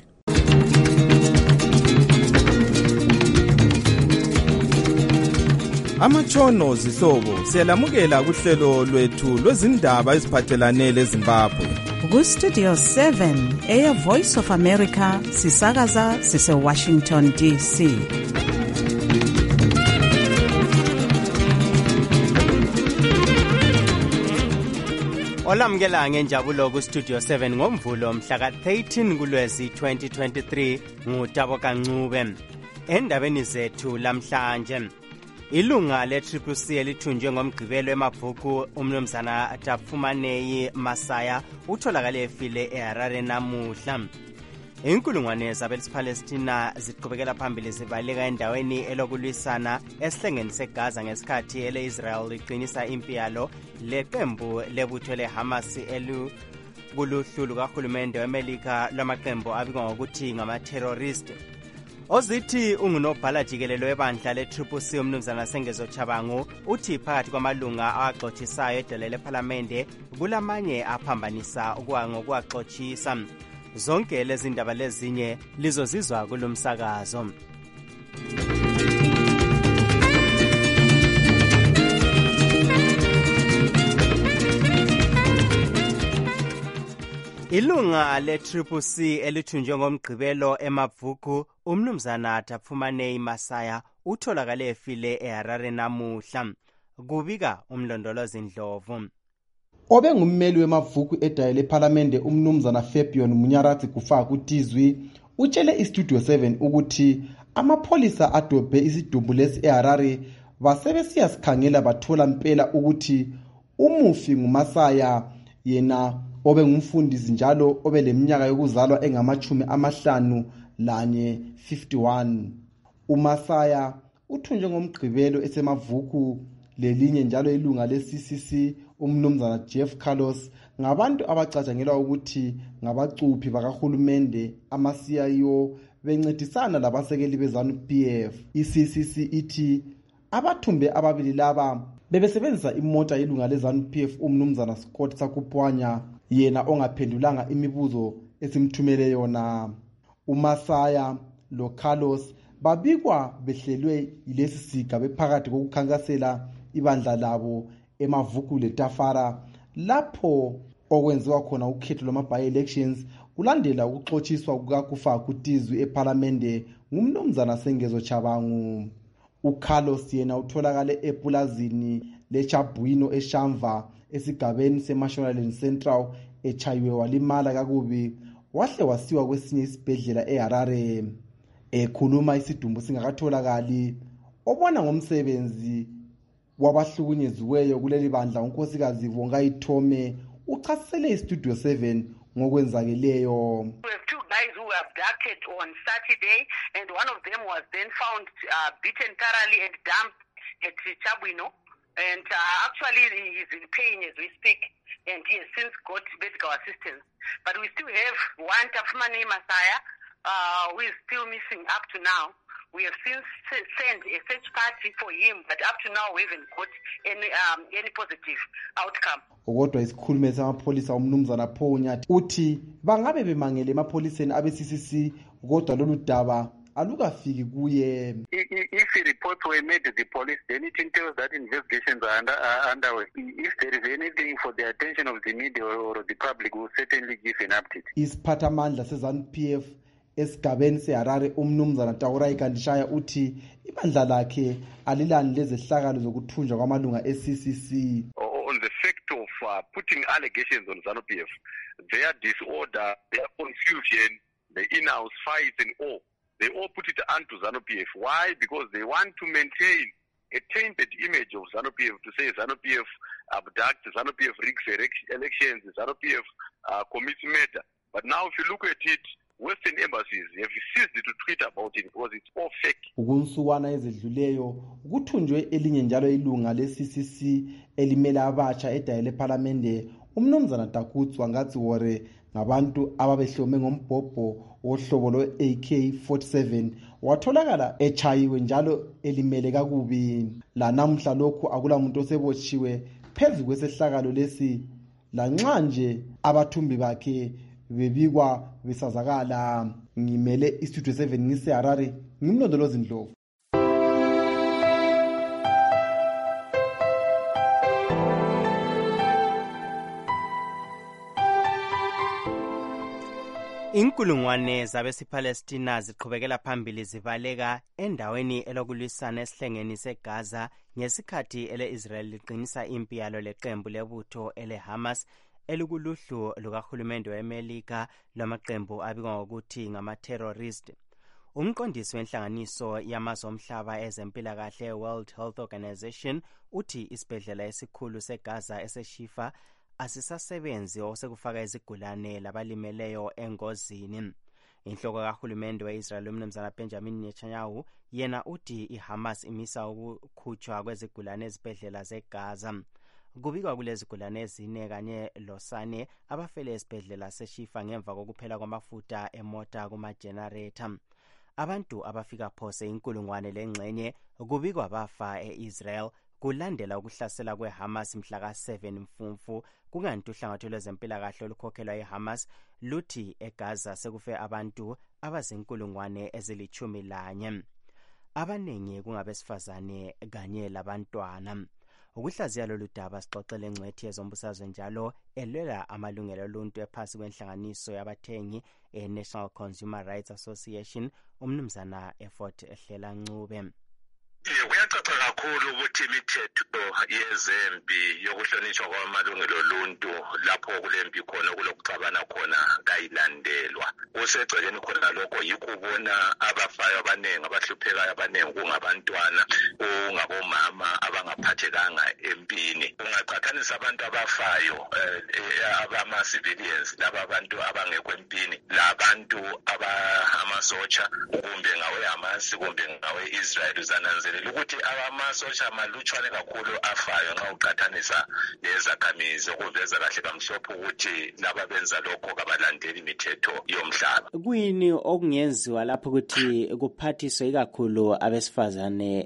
Amatshono zihlobo siyalamukela kuhlelo lwethu lwezindaba eziphathelane leZimbabwe. Ku Studio 7 Air Voice of America sisakaza sise Washington DC. Olamukela ngenjabulo ku Studio 7 ngomvulo mhla ka 13 kuLwezi 2023 nguTabo Kancube. Endabeni zethu lamhlanje, ilunga le-CCC elithunjwe ngomgqibelo emabhuku umnumzana Tafumanei Masaya utholakale efile eHarare namuhla. Inkulungwane zabelesipalestina ziqhubekela phambili zibaleka endaweni elokulwisana esihlengeni seGaza ngesikhathi ele-Israel liqinisa impi yalo leqembu lebutho leHamas kuluhlu lukahulumende weMelika lwamaqembu abikwa ngokuthi ngama-terrorist. Ozithi ungunobhala jikelelo webandla le-CCC umnumzana Sengezo Chabangu uthi phakathi kwamalunga awaxotshisayo edolweni lephalamende kulamanye aphambanisa ngokuwaxotshisa. Zonke lezi ndaba lezinye lizozizwa kulomsakazo. Ilunga le-CCC elithunjwe ngomgqibelo emabhuku umnumzana Tafumanei Masaya utholakale efile eHarare namuhla. Kubika umlondolozi Ndlovu. Obengummeli wemavuku edayi lephalamende umnumzana Fabian Munyaradzi kufaka kutizwi utshele iStudio 7 ukuthi amapholisa adobhe isidumbu lesi eHarare basebesiyasikhangela bathola mpela ukuthi umufi nguMasaya, yena obengumfundisi njalo obeleminyaka yokuzalwa engama-51. uMasaya uthunjwe ngomgqibelo esemavuku lelinye njalo ilunga le-CCC umnumzana Jeff Carlos ngabantu abacatshangelwa ukuthi ngabacuphi bakahulumende ama-CIO bencedisana labasekeli beZANU-PF. I-CCC ithi abathumbe ababili laba bebesebenzisa imota yelunga leZANU-PF umnumzana Scott Sakupwanya, yena ongaphendulanga imibuzo esimthumele yona. uMasaya lo Carlos babikwa behlelwe yilesi siga bephakathi kokukhankasela ibandla labo emavuku leTafara lapho okwenziwa khona ukhetho lwama-by-elections kulandela ukuxotshiswa kukakufa kutizwi ephalamende ngumnumzana Sengezo Chabangu. uCarlos yena utholakale epulazini leChabwino eShamva esigabeni seMashonaland Central echayiwe walimala kakubi wahle wasiwa kwesinye isibhedlela eHarare. Ekhuluma isidumbu singakatholakali, obona ngomsebenzi wabahlukunyeziweyo kuleli bandla unkosikazi Vongai Thome uchasisele iStudio 7 ngokwenzakeleyo. We have two guys who were abducted on Saturday, and one of them was then found beaten thoroughly and dumped at Chabwino, and actually he is in pain as we speak, and he has since got medical assistance. But we still have one Tafumanei Masaya who is still missing up to now. We have since sent a search party for him, but up to now we haven't got any positive outcome. Kodwa isikhulume samapholisa umnumzana Phonya uthi bangabe bemangele emapholiseni abe-CCC kodwa lolu daba alukafiki kuye. If reports were made to the police, then it entails that investigations are underway. If there is anything for the attention of the media or the public, we will certainly give an update. Isiphathamandla seZANU-PF esigabeni seHarare umnumzana Taurai Kandishaya uthi ibandla lakhe alilani lezehlakalo zokuthunjwa kwamalunga e-CCC. On the fact of putting allegations on ZANU-PF, their disorder, their confusion, the in-house fights and all, they all put it onto ZANU-PF. Why? Because they want to maintain a tainted image of ZANU-PF, to say ZANU-PF abducts, ZANU-PF rigs elections, ZANU-PF commits murder. But now if you look at it, Western embassies have ceased to tweet about it because it's all fake. Ukunsuwana ezedluleyo kuthunjwe elinye njalo ilunga le-CCC elimele abatsha edayi lephalamende umnumzana Takutswa ngathi wore ngabantu ababehlome ngombhobho wohlobo lwe-AK-47 watholakala echayiwe njalo elimele kakubi. La namhla lokhu akula muntu osebotshiwe phezu kwesehlakalo lesi lanxa nje abathumbi bakhe bebikwa besazakala. Ngimele istudio 7 ngiseHarare, ngimlondolozi Ndlovu. Inkulungwane zabesipalestina ziqhubekela phambili zibaleka endaweni elokulwisana esihlengeni seGaza ngesikhathi ele-Israel liqinisa impi yalo leqembu lebutho ele-Hamas elikuluhlu lukahulumende weMelika lwamaqembu abikwa ngokuthi ngama-terrorist. Umqondisi wenhlanganiso yamazwe omhlaba ezempilakahle World Health Organization uthi isibhedlela esikhulu seGaza eseShifa asisasebenzi osekufaka izigulane labalimeleyo engozini. Inhloko kahulumende we-Israel umnumzana Benjamin Netanyahu yena uthi iHamas imisa ukukhutshwa kwezigulane ezibhedlela zeGaza. Kubikwa kulezigulane ezine kanye losane abafele esibhedlela seShifa ngemva kokuphela kwamafutha emota kuma-generator. Abantu abafika phose inkulungwane lengxenye kubikwa bafa e-Israel kulandela ukuhlasela kweHamas mhla ka-7 Mfumfu, kukanti uhlangothi lwezempilakahle olukhokhelwa iHamas luthi eGaza sekufe abantu abazinkulungwane ezili-11, abaningi kungabesifazane kanye labantwana. Ukuhlaziya lolu daba sixoxele ingcwethi yezombusazwe njalo elwela amalungelo oluntu ephasi kwenhlanganiso yabathengi National Consumer Rights Association umnumzana Effort Hlelancube. Kuyacaca kakhulu ukuthi imithetho yezempi yokuhlonishwa kwamalungelo oluntu lapho kulempi khona kulokuxabana khona kayilandelwa. Kusegcekeni khona lokho yikubona abafayo abanengi abahluphekayo abanengi kungabantwana kungabomama abangaphathekanga empini. Ungaqhathanisa abantu abafayo abama-civilians laba abantu abangekho empini labantu abamasotsha kumbe ngawe-Hamas kumbe ngawe-Israel uzananzelela ukuthi abamasotsha malutshwane kakhulu afayo nxa uqhathanisa lezakhamizi okuveza kahle kamhlophe ukuthi laba benza lokho kabalandeli imithetho yomhlaba. Kuyini okungenziwa lapho ukuthi kuphathiswe ikakhulu abesifazane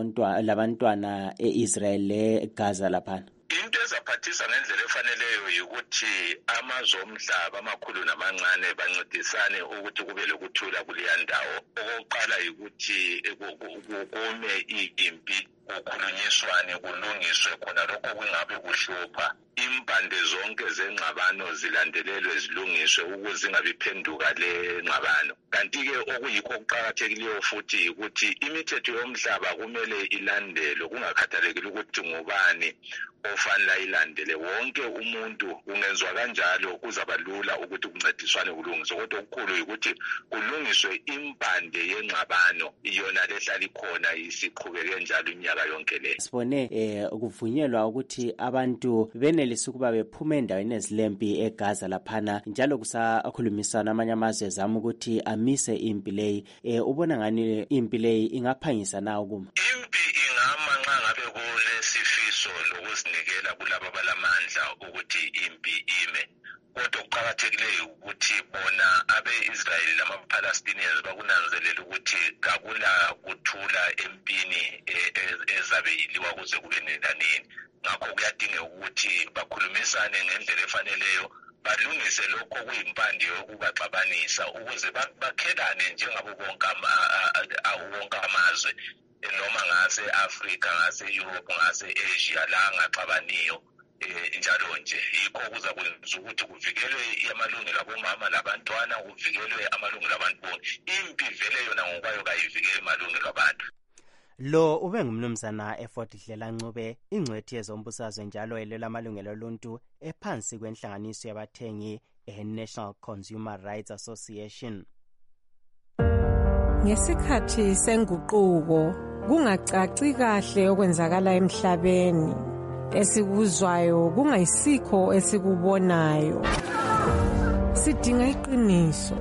labantwana e-Israel leGaza laphana? Into ezaphathisa ngendlela efaneleyo yikuthi amazwe omhlaba amakhulu namancane bancedisane ukuthi kube lokuthula kuleya ndawo. Okokuqala yikuthi kume impi kukhulunyiswane kulungiswe khona lokho kungabe kuhlupha. Impande zonke zengxabano zilandelelwe zilungiswe ukuze ingabiphenduka le ngxabano. Kanti-ke okuyikho okuqakathekileyo futhi ukuthi imithetho yomhlaba kumele ilandelwe kungakhathalekile ukuthi ngubani ofanele ayilandele. Wonke umuntu kungenzwa kanjalo kuzaba lula ukuthi kuncediswane kulungiswe. Kodwa okukhulu yikuthi kulungiswe impande yengxabano iyona lehlala ikhona isiqhubeke njalo iminyaka yonke le. Sibone ukuvunyelwa ukuthi abantu benelise ukuba bephume endaweni ezilempi eGaza laphana njalo kusakhulumisana amanye amazwe ezama ukuthi amise impi leyi. Ubona ngani impi leyi ingaphangisa na ukuma? Impi ingama nxa ngabe kulesifiso lokuzinikela kulabo abalamandla ukuthi impi ime. Kodwa okuqakathekileyo ukuthi bona abe-Israyeli lama-Palestinians bakunanzelela ukuthi kakula kuthula empini ezabe iliwa kuze kube nenanini. Ngakho kuyadingeka ukuthi bakhulumisane ngendlela efaneleyo, balungise lokho kuyimpande yokubaxabanisa ukuze bakhelane njengabo bonke amazwe noma ngase-Afrika, ngase-Europe, ngase-Asia la angaxabaniyo. Njalo nje yikho kuza kwenza ukuthi kuvikelwe amalungelo abomama labantwana, kuvikelwe amalungelo abantu bonke. Impi vele yona ngokwayo kayivikele amalungelo abantu. Lo ube ngumnumzana Effort Hlelancube, ingcwethi yezombusazwe njalo elwela amalungelo oluntu ephansi kwenhlanganiso yabathengi National Consumer Rights Association. Ngesikhathi senguquko kungacaci kahle okwenzakala emhlabeni. Esikuzwayo kungayisikho esikubonayo. Sidinga iqiniso.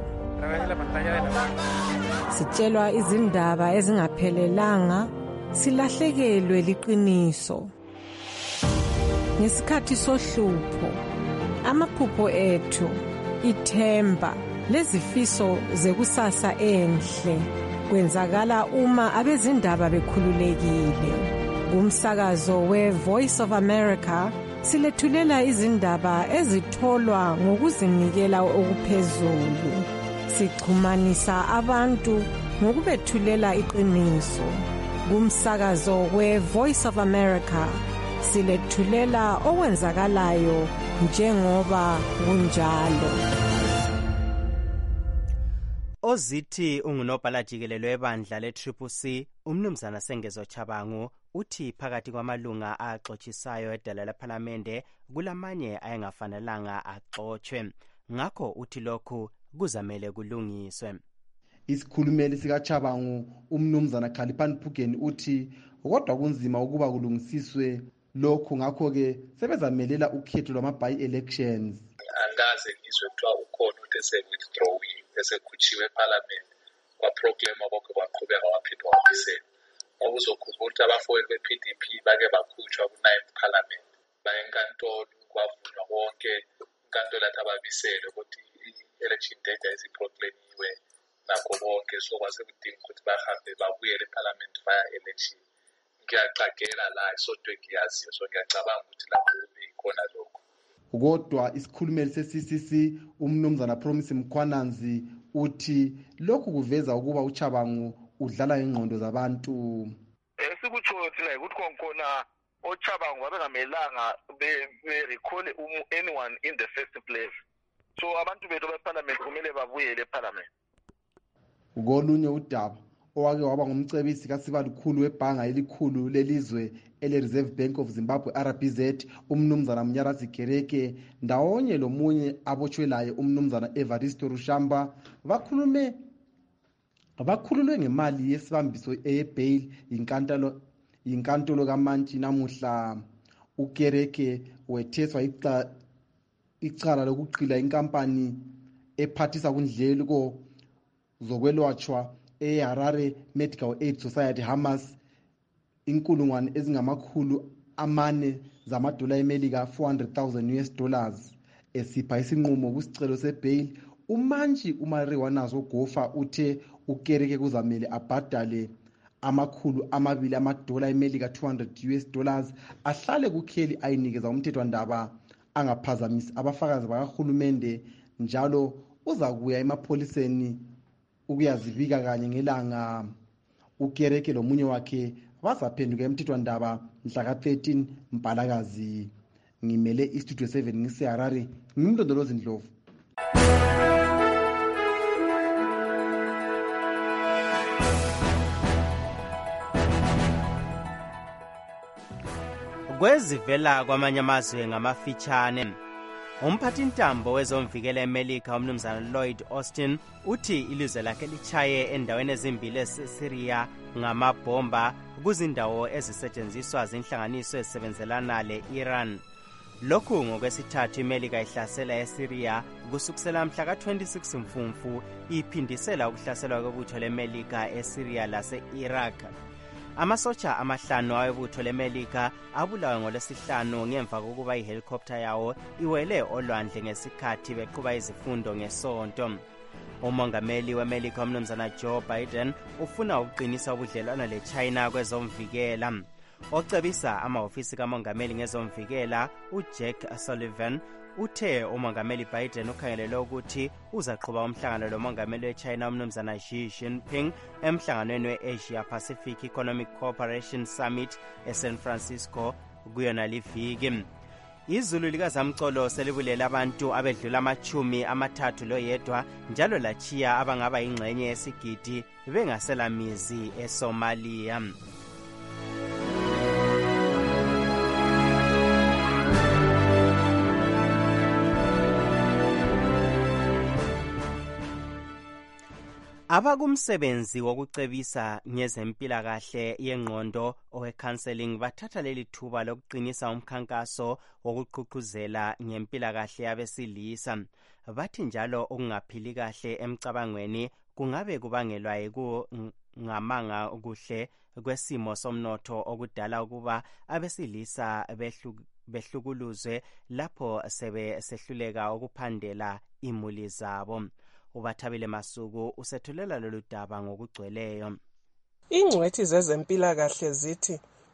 Sitshelwa izindaba ezingaphelelanga, silahlekelwe liqiniso. Ngesikhathi sohlupho, amaphupho ethu, ithemba, lezifiso zekusasa enhle kwenzakala uma abezindaba bekhululekile. Kumsakazo we Voice of America silethulela izindaba ezitholwa ngokuzinikela okuphezulu. Sixhumanisa abantu ngokubethulela iqiniso. Kumsakazo we-Voice of America silethulela okwenzakalayo njengoba kunjalo. Ozithi ungunobhala jikelelo webandla le-CCC umnumzana Sengezo Chabangu uthi phakathi kwamalunga axotshisayo edala lephalamende kulamanye ayengafanelanga axotshwe. Ngakho uthi lokhu kuzamele kulungiswe. Isikhulumeli sikaChabangu umnumzana Khalipani Phugeni uthi kodwa kunzima ukuba kulungisiswe lokhu, ngakho ke sebezamelela ukhetho lwama-by-elections. Angaze ngizwe kuthiwa ukhona uthi ese-withdrawing esekhutshiwe eParliament kwaproclaima konke kwaqhubeka waphinde wabisela. Okuzokhumbula ukuthi abafowethu be-PDP bake bakhutshwa ku-9th Parliament baye enkantolo kwavunywa konke, inkantolo yathi ababisele ukuthi i-election date yayisiproclaimiwe nakho konke, so kwase kudinga ukuthi bahambe babuyele eParliament via election. Ngiyacagela la isonto engiyaziyo, so ngiyacabanga ukuthi lapho ikhona lokho. Kodwa isikhulumeli se-CCC umnumzana Promise Mkhwananzi uthi lokhu kuveza ukuba uChabangu udlala ingqondo zabantu. Esikutsho thina ukuthi konkhona oChabangu abengamelanga be-recall anyone in the first place. So abantu bethu beParliament kumele babuyele eParliament. Kolunye udaba owake waba ngumcebisi kaSibalukhulu webhanga elikhulu lelizwe ele-Reserve Bank of Zimbabwe RBZ umnumzana Mnyarazi Kereke ndawonye lomunye abotshwelayo umnumzana Evaristo Rushamba bakhululwe ngemali yesibambiso eyebail yinkantolo kaMantshi namuhla. uKereke wetheswa icala lokuqila inkampani ephathisa kundleko zokwelatshwa eHarare Medical Aid Society Hamas inkulungwane ezingamakhulu amane zamadola eMelika $400,000 esipha isinqumo kusicelo sebail. uMantshi uMariwanazo Gofa uthe uKereke kuzamele abhadale $200 eMelika $200 ahlale kukheli ayinikeza umthethwandaba angaphazamisi abafakazi bakahulumende, njalo uzakuya emapholiseni ukuyazibika kanye ngelanga. uKereke lomunye wakhe bazaphenduka emthethwandaba mhla ka-13 Mpalakazi. Ngimele iStudio 7 ngiseHarare, ngimlondolozi Ndlovu. Kwezivela kwamanye amazwe ngamafitshane. Umphathintambo wezomvikela eMelika umnumzana Lloyd Austin uthi ilizwe lakhe lichaye endaweni ezimbili eSyria ngamabhomba kuzindawo ezisetshenziswa zinhlanganiso ezisebenzelana le-Iran. Lokhu ngokwesithathu iMelika ihlasela eSyria kusukela mhla ka-26 Mfumfu iphindisela ukuhlaselwa kwebutho leMelika eSyria lase-Iraq. Amasotsha amahlanu awebutho leMelika abulawe ngolwesihlanu ngemva kokuba ihelikopter yawo iwele olwandle ngesikhathi beqhuba izifundo ngesonto. Umongameli weMelika umnumzana Joe Biden ufuna ukuqinisa ubudlelwano leChina kwezomvikela. Ocebisa amahhovisi kamongameli ngezomvikela uJack Sullivan uthe umongameli Biden ukhangelele ukuthi uzaqhuba umhlangano lomongameli weChina umnumzana Xi Jinping emhlanganweni we-Asia Pacific Economic Cooperation Summit eSan Francisco kuyona liviki. Izulu likazamcolo selibulela abantu abedlula 31 njalo lachiya abangaba ingxenye yesigidi bengaselamizi eSomalia. Abakumsebenzi wokucebisa ngezempilakahle yengqondo owe-counseling bathatha leli thuba lokuqinisa umkhankaso wokuqhuqhuzela ngempilakahle yabesilisa. Bathi njalo ukungaphili kahle emcabangweni kungabe kubangelwa ngamanga kuhle kwesimo somnotho okudala ukuba abesilisa behlukuluzwe lapho sehluleka ukuphandela imuli zabo. Ubathabile Masuku usethulela lolu daba ngokugcweleyo. Ingcwethi zezempilakahle zithi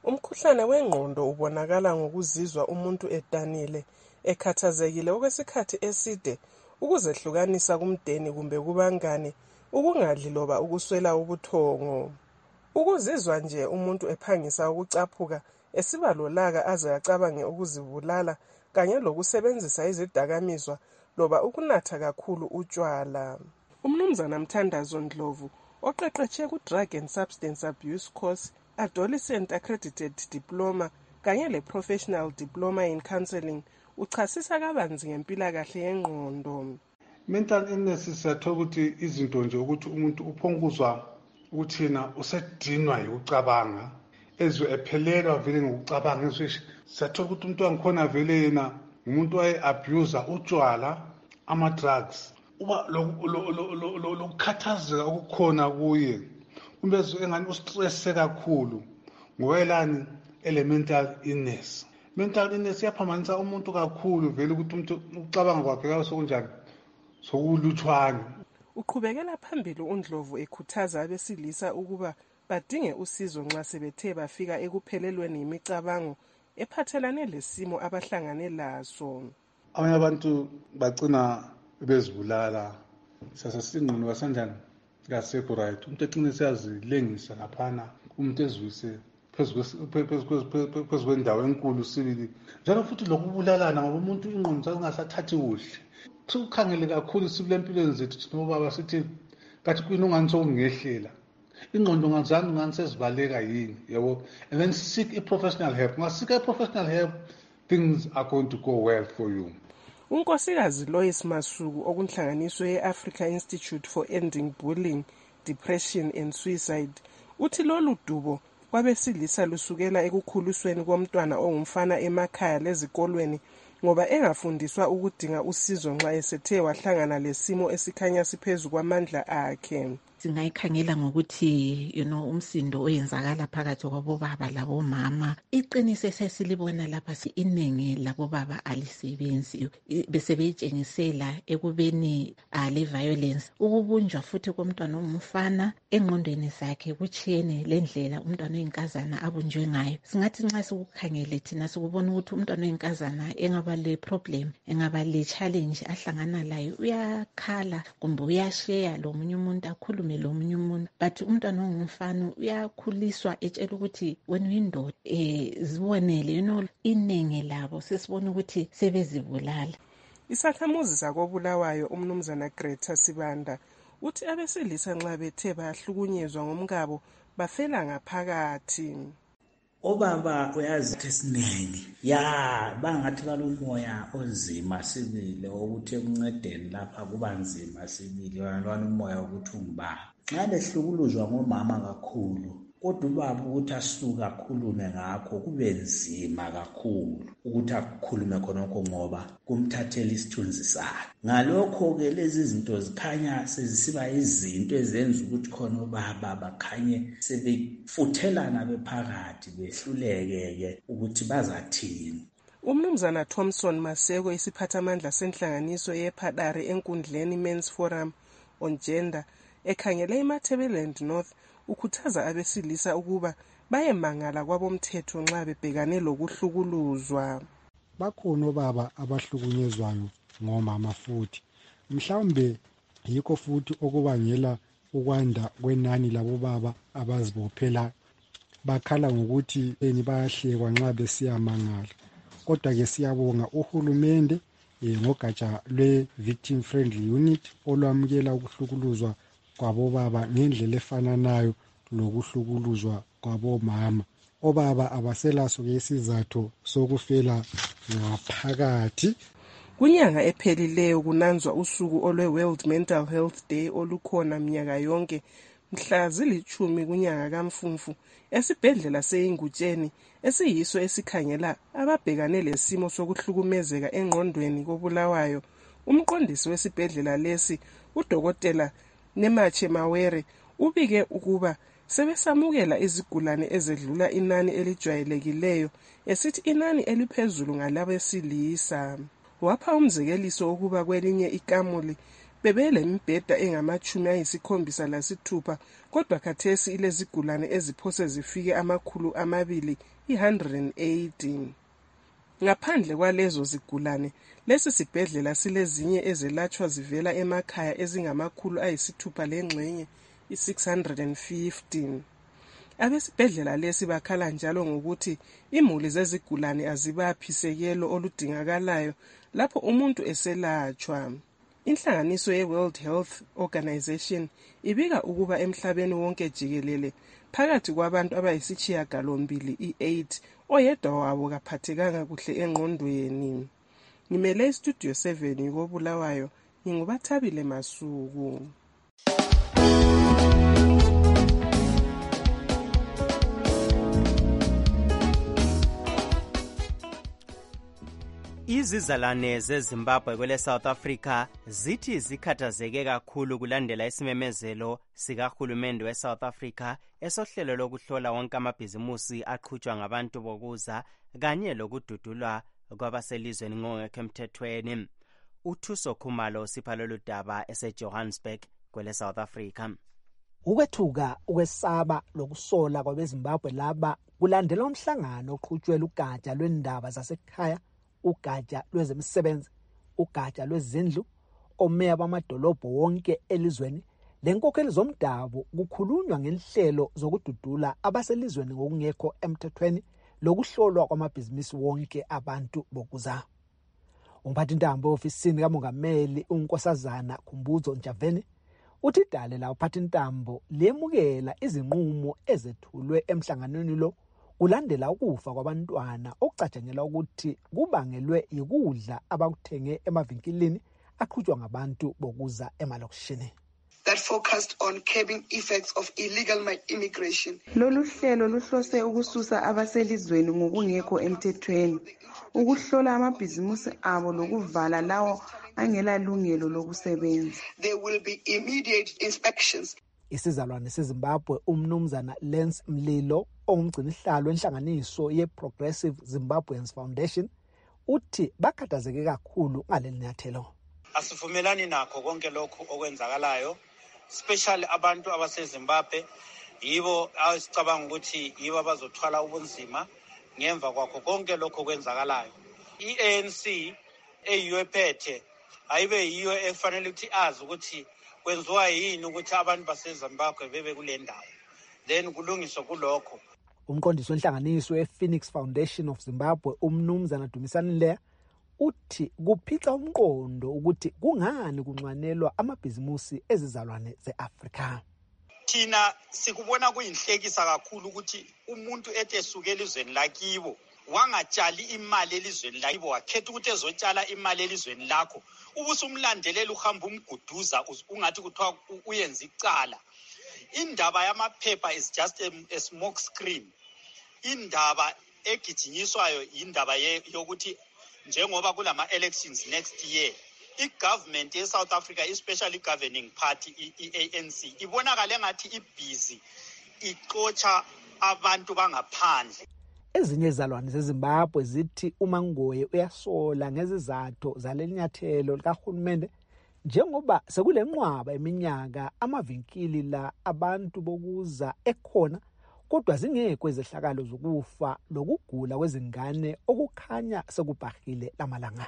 Umkhuhlane wengqondo ubonakala ngokuzizwa umuntu edanile, ekhathazekile okwesikhathi eside, ukuzehlukanisa kumdeni kumbe kubangane, ukungadli loba ukuswela ubuthongo. Ukuzizwa nje umuntu ephangisa ukucaphuka, esiba lolaka aze acabange ukuzibulala, kanye lokusebenzisa izidakamizwa loba ukunatha kakhulu utshwala. Umnumzana Mthandazo Ndlovu, oqeqetshe ku-Drug and Substance Abuse Course, Adolescent Accredited Diploma kanye le-Professional Diploma in Counseling, uchasisa kabanzi ngempilakahle yengqondo. Mental illness siyathola ukuthi izinto nje ukuthi umuntu uphonguzwa ukuthi yena usedinwa ukucabanga, ezwe ephelelwa vele ngokucabanga, siyathola ukuthi umuntu wangikhona vele yena umuntu waye-abuser utshwala, ama-drugs, uba lokukhathazeka okukhona kuye, umbezwe engani ustresse kakhulu ngoyelani elemental illness. Mental illness iyaphambanisa umuntu kakhulu vele ukuthi umuntu ucabanga kwakhe kasokunjani sokulutshwana. Uqhubekela phambili uNdlovu ekhuthaza abesilisa ukuba badinge usizo nxa sebethe bafika ekuphelelweni yimicabango ephathelane lesimo abahlangane laso. Abanye abantu bagcina bezibulala, sasesingqondo kasanjani kasekho right, umuntu egcina siyazilengisa laphana, umuntu ezwise phezu kwendawo enkulu sibili, njalo futhi lokubulalana ngoba umuntu ingqondo zingasathathi kuhle. Ukukhangele kakhulu sibile empilweni zethu nobaba sithi kathi kuyini ongani sokungehlela, ingqondo ngazange ngani sezibaleka yini, yabo, and then seek a professional help. Ungasika i-professional help, things are going to go well for you. Unkosikazi Lois Masuku okunhlanganiswe ye-Africa Institute for Ending Bullying, Depression and Suicide, uthi lolu dubo kwabesilisa lusukela ekukhulisweni komntwana ongumfana emakhaya lezikolweni ngoba engafundiswa ukudinga usizo nxa esethe wahlangana lesimo esikhanya siphezu kwamandla akhe. Singayikhangela ngokuthi umsindo oyenzakala phakathi kwabobaba labomama. Iqiniso sesilibona lapha iningi labobaba alisebenzi bese beyitshengisela ekubeni le violence, ukubunjwa futhi komntwana ongumfana engqondweni zakhe kutshiyene lendlela umntwana oyinkazana abunjwe ngayo. Singathi nxa sikukhangele thina sikubona ukuthi umntwana oyinkazana engaba le problem, engaba le challenge ahlangana layo, uyakhala kumbe uyashare lo munye umuntu akhulume lo munye umuntu, but umntwana ongumfana uyakhuliswa etshela ukuthi wena uyindoda. Zibonele iningi labo sesibona ukuthi sebezibulala. Isakhamuzi sakobulawayo umnumzana Greta Sibanda uthi abesilisa nxa bethe bahlukunyezwa ngomkabo bafela ngaphakathi. Obaba uyazi esiningi bangathi balomoya onzima sibili ukuthi ekuncedeni lapha kuba nzima sibili, wena umoya ukuthi ungibaba. Nxa behlukuluzwa ngomama kakhulu, kodwa ubaba ukuthi asuka akhulume ngakho kube nzima kakhulu ukuthi akukhulume khonokho ngoba kumthathela isithunzi sakhe. Ngalokho-ke lezi zinto zikhanya sezisiba izinto ezenza ukuthi khona obaba bakhanye sebefuthelana bephakathi behluleke-ke ukuthi bazathini. Umnumzana Thompson Maseko, isiphathamandla senhlanganiso yePhadare enkundleni Men's Forum on Gender ekhangele iMatabeleland North, ukhuthaza abesilisa ukuba bayemangala kwabomthetho nxa bebhekane lokuhlukuluzwa. Bakhona obaba abahlukunyezwayo ngomama futhi, mhlawumbe yikho futhi okubangela ukwanda kwenani labobaba abazibophela bakhala ngokuthi bayahlekwa nxa besiyamangala. Kodwa-ke siyabonga uhulumende ngogatsha lwe-Victim Friendly Unit olwamukela ukuhlukuluzwa kwabobaba ngendlela efananayo lokuhlukuluzwa kwabomama. Obaba abaselaso-ke isizathu sokufela ngaphakathi. Kunyanga ephelileyo kunanzwa usuku olwe-World Mental Health Day olukhona mnyaka yonke mhla zili-10 kunyanga kaMfumfu esibhedlela seIngutsheni esiyiso esikhangela ababhekane lesimo sokuhlukumezeka engqondweni kobulawayo. Umqondisi wesibhedlela lesi uDokotela Nemache Mawere ubike ukuba sebesamukela izigulane ezedlula inani elijwayelekileyo, esithi inani eliphezulu ngalabesilisa. Wapha umzekeliso ukuba kwelinye ikamuli bebelemibheda engama-76, kodwa khathesi ilezigulane eziphose zifike 200 180. Ngaphandle kwalezo zigulane, lesi sibhedlela silezinye ezelatshwa zivela emakhaya ezingama600 615. Abesibhedlela lesi bakhala njalo ngokuthi imuli zezigulane azibaphisekelo oludingakalayo lapho umuntu eselatshwa. Inhlanganiso ye-World Health Organization ibika ukuba emhlabeni wonke jikelele phakathi kwabantu abayisishiyagalombili i-8 oyedwa wabo kaphathekanga kuhle engqondweni. Ngimele iStudio 7 koBulawayo, nginguBathabile Masuku. Izizalwane zeZimbabwe kwele South Africa zithi zikhathazeke kakhulu kulandela isimemezelo sikahulumende weSouth Africa esohlelo lokuhlola wonke amabhizimusi aqhutshwa ngabantu bokuza kanye lokududulwa kwabaselizweni ngokungekho emthethweni. uThuso Khumalo sipha lolu daba eseJohannesburg kwele South Africa. Ukwethuka ukwesaba lokusola kwabeZimbabwe laba kulandela umhlangano oqhutshwela ugatsha lwendaba zasekhaya, ugatsha lwezemisebenzi, ugatsha lwezindlu, omeya bamadolobho wonke elizweni. Lenkokheli zomdabu kukhulunywa ngenhlelo zokududula abaselizweni ngokungekho emthethweni lokuhlolwa kwamabhizinisi wonke abantu bokuza. Umphathintambo ofisini kamongameli uNkosazana Khumbudzo Ntshavheni uthi idale la uphathintambo lemukela izinqumo ezethulwe emhlanganweni lo kulandela ukufa kwabantwana okucatshangelwa ukuthi kubangelwe yikudla abakuthenge emavinkilini aqhutshwa ngabantu bokuza emalokishini. That focused on curbing effects of illegal immigration. Lolu hlelo luhlose ukususa abaselizweni ngokungekho emthethweni, ukuhlola amabhizimusi abo lokuvala lawo angelalungelo lokusebenza. There will be immediate inspections. Isizalwane seZimbabwe umnumzana Lance Mlilo ongumgcinihlalo wenhlanganiso ye-Progressive Zimbabweans Foundation uthi bakhathazeke kakhulu ngaleli nyathelo. Asivumelani nakho konke lokho okwenzakalayo, especially abantu abaseZimbabwe yibo asicabanga ukuthi yibo abazothwala ubunzima ngemva kwakho konke lokho okwenzakalayo. iANC eyiphethe ayibe yiyo efanele ukuthi azi ukuthi kwenziwa yini ukuthi abantu baseZimbabwe bebe kule ndawo, then kulungiswa kulokho. Umqondisi wenhlanganiso ye-Phoenix Foundation of Zimbabwe umnumzana Dumisani Leya uthi kuphica umqondo ukuthi kungani kunxwanelwa amabhizimusi ezizalwane zeAfrika. Thina sikubona kuyinhlekisa kakhulu ukuthi umuntu etesuke elizweni lakibo wangatshali imali elizweni lakibo wakhetha ukuthi ezotshala imali elizweni lakho ubusumlandelela uhamba umguduza ungathi kuthiwa uyenza icala. Indaba yamaphepha is just a smoke screen. Indaba egijinyiswayo indaba yokuthi njengoba kulama elections next year, i-government ye-South Africa, especially governing party i-ANC, ibonakale ngathi ibhizi ixotsha abantu bangaphandle. Ezinye izalwane zeZimbabwe zithi uMangoye uyasola ngezizathu zalelinyathelo likahulumende njengoba sekulenqwaba eminyaka amavinkili la abantu bokuza ekhona kodwa zingekho izehlakalo zokufa lokugula kwezingane okukhanya sekubhahile lamalanga.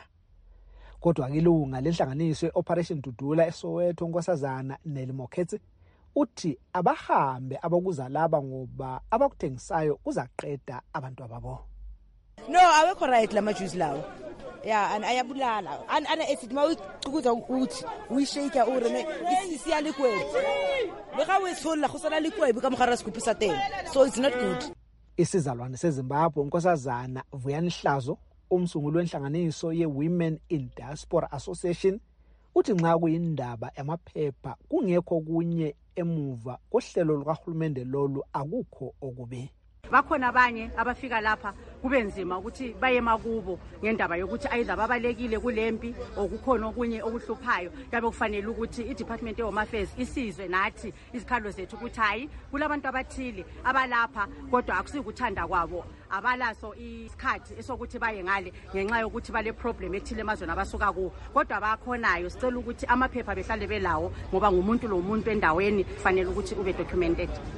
Kodwa kilunga lenhlanganiso ye-Operation Dudula eSoweto Nkosazana Nelimokhethi uthi abahambe abakuza laba ngoba abakuthengisayo kuzaqeda abantu ababo. No, awekho right la majuice lawo. Yeah, and ayabulala. Ana ethi mawucukuza ukuthi uyishake urene isisiya likwethu. Beka wethola khosana likwethu kamkhara sikupisa tena. So it's not good. Isizalwane seZimbabwe Nkosazana Vuyani Hlazo umsunguli wenhlanganiso ye-Women in Diaspora Association uthi nxa kuyindaba yamaphepha kungekho kunye emuva kohlelo lukahulumende lolu akukho okubi. Bakhona abanye abafika lapha kube nzima ukuthi baye makubo ngendaba yokuthi ayidla babalekile kulempi okukhona okunye okuhluphayo kabe kufanele ukuthi iDepartment of Home Affairs isizwe nathi izikhalo zethu ukuthi hayi kulabantu abathile abalapha kodwa akusikuthanda kwabo abalaso isikhathi esokuthi baye ngale ngenxa yokuthi bale problem ethile emazweni abasuka kuwo kodwa bakhonayo sicela ukuthi amaphepha behlale belawo ngoba ngumuntu lo muntu endaweni kufanele ukuthi ube documented.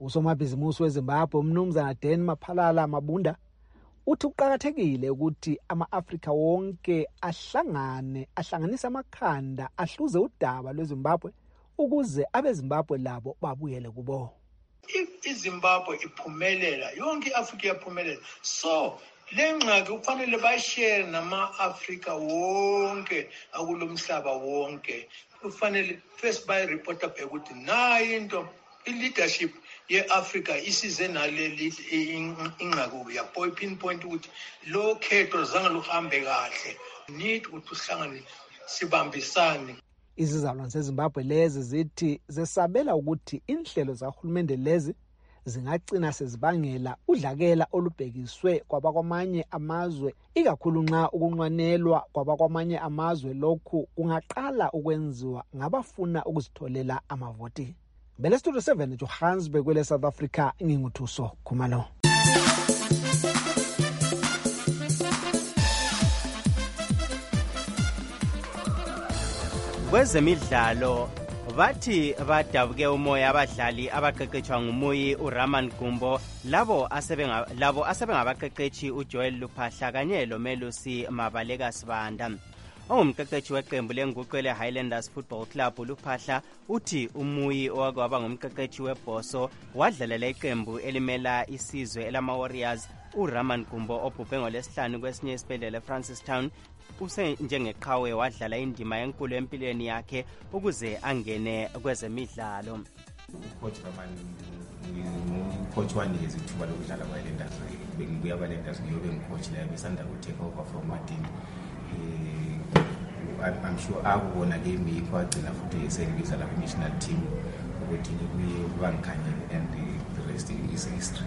Usomabhizimusi weZimbabwe umnumzana Dan Maphalala Mabunda uthi kuqakathekile ukuthi ama-Afrika wonke ahlanganise amakhanda ahluze udaba lweZimbabwe ukuze abeZimbabwe labo babuyele kubo. If iZimbabwe iphumelela, yonke iAfrika iyaphumelela. So lengxaki kufanele bashare nama-Afrika wonke akulomhlaba wonke. Kufanele first bayireport back ukuthi nayo into i-leadership ye-Afrika isize naleli ingxaki yapinpoint ukuthi lo khetho zange luhambe kahle. Need ukuthi uhlangane sibambisane. Izizalwane zeZimbabwe lezi zithi zesabela ukuthi inhlelo zahulumende lezi zingagcina sezibangela udlakela olubhekiswe kwabakwamanye amazwe, ikakhulu nxa ukunqwanelwa kwabakwamanye amazwe lokhu kungaqala ukwenziwa ngabafuna ukuzitholela amavoti. Bele Studio 7 Johannesburg kwele South Africa, nginguthuso Khumalo. Kwezemidlalo bathi badabuke umoya abadlali abaqeqetshwa ngumuyi uRaman Gumbo labo asebengabaqeqetshi uJoel Luphahla kanye loMelusi Mabaleka Sibanda. Ongumqeqetshi weqembu lenguqele Highlanders Football Club Luphahla uthi umuyi owakwaba ngumqeqetshi webhoso wadlalela iqembu elimela isizwe elama Warriors uRaman Gumbo obhubhe ngolesihlanu kwesinye isibhedlela eFrancistown usenjengeqhawe wadlala indima enkulu empilweni yakhe ukuze angene kwezemidlalo. Coach Raman coach wanikeza ithuba lokudlala kwaLanders, bengibuya kwaLanders ngiyobe ngicoach la besanda ku take over from Martin. I'm sure akubona game ikwagcina futhi esengibiza la national team ukuthi kubangikhanyele and the rest is history.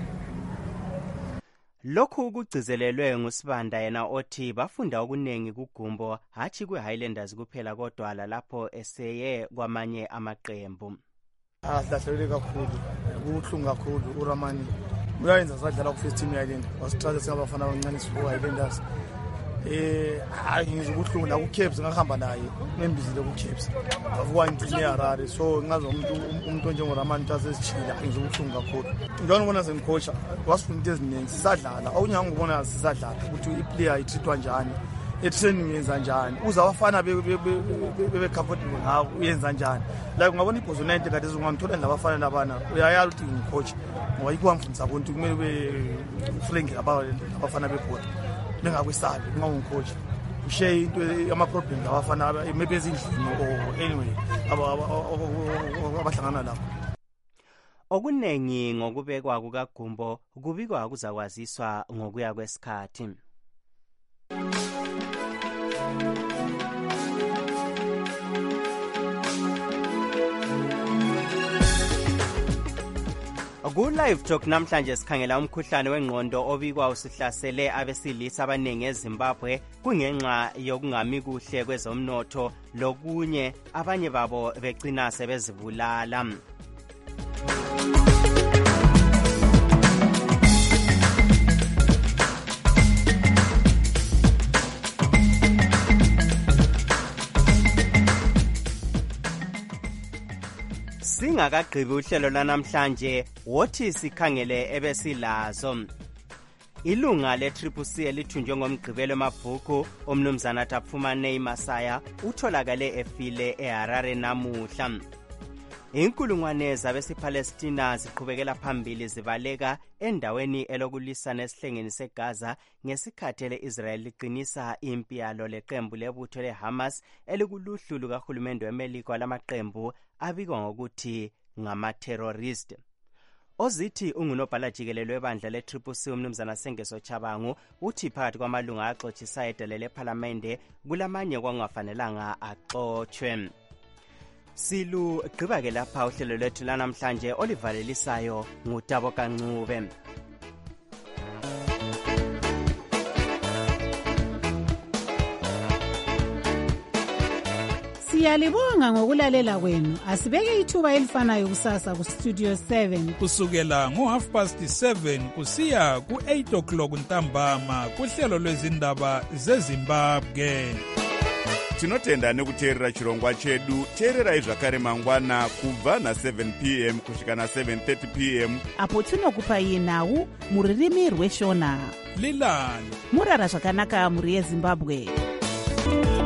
Lokhu kugcizelelwe nguSibanda yena othi bafunda okunengi kuGumbo hathi kweHighlanders kuphela kodwa lapho eseye kwamanye amaqembu. Dahlele kakhulu, ubuhlungu kakhulu uRamani. Uyayenza zadlala ku first team yeHighlanders. Wasithatha singabafana abancane kuHighlanders. Ngizobuhlungu la kuCaps ngahamba naye ngembizile kuCaps. Avuka ngine Harare so ngaze umuntu njengoRamani tasesichila ngizobuhlungu kakhulu. Ngiyabona sengicoacha wasifunda eziningi sisadlala. Awunya ngibona sisadlala ukuthi iplayer ithithwa njani. Etraining yenza njani. Uzawafana bebe comfortable ngawo uyenza njani. La ungabona ibhozo 90 kade ungangithola labafana labana. Uyayala ukuthi ngicoach ngoba ikwamfundisa abantu kumele be frank abafana bebhola. Ngakwesabi ngawuncoach ushare into ama-problem abafana maybe ezindlini or anyway abahlangana lapho. Okunengi ngokubekwa kukaGumbo kubikwa kuzakwaziswa ngokuya kwesikhathi. Ku-Live Talk namhlanje sikhangela umkhuhlane wengqondo obikwa usihlasele abesilisa abaningi eZimbabwe kungenxa yokungami kuhle kwezomnotho lokunye abanye babo begcina sebezibulala. Singakagqibi uhlelo lanamhlanje wothi sikhangele ebesilazo. Ilunga le-CCC elithunjwe ngomgqibelo emabhuku omnumzana Taphumane Masaya utholakale efile eHarare namuhla. Inkulungwane zabesipalestina ziqhubekela phambili zibaleka endaweni elokulisana esihlengeni seGaza ngesikhathi le-Israel liqinisa impi yalo leqembu lebutho leHamas elikuluhlu lukahulumende weMelika lamaqembu abikwa ngokuthi ngama-terrorist. Ozithi ungunobhala jikelele webandla le-CCC umnumzana Sengeso Chabangu uthi phakathi kwamalunga axotshisayo edelele ephalamende kulamanye kwangafanelanga axotshwe. Silu gqiba-ke lapha uhlelo lwethu lanamhlanje olivalelisayo nguTabo Kancube. Siyalibonga ngokulalela kwenu. Asibeke ithuba elifanayo kusasa ku Studio 7 kusukela ngo7:30 kusiya ku8 o'clock ntambama kuhlelo lwezindaba zeZimbabwe. tinotenda nekuteerera chirongwa chedu. teererai zvakare mangwana kubva na7 p.m. kusvika na7:30 p.m. apo tinokupai nhau mururimi rweshona. lilani murara zvakanaka mhuri yezimbabwe.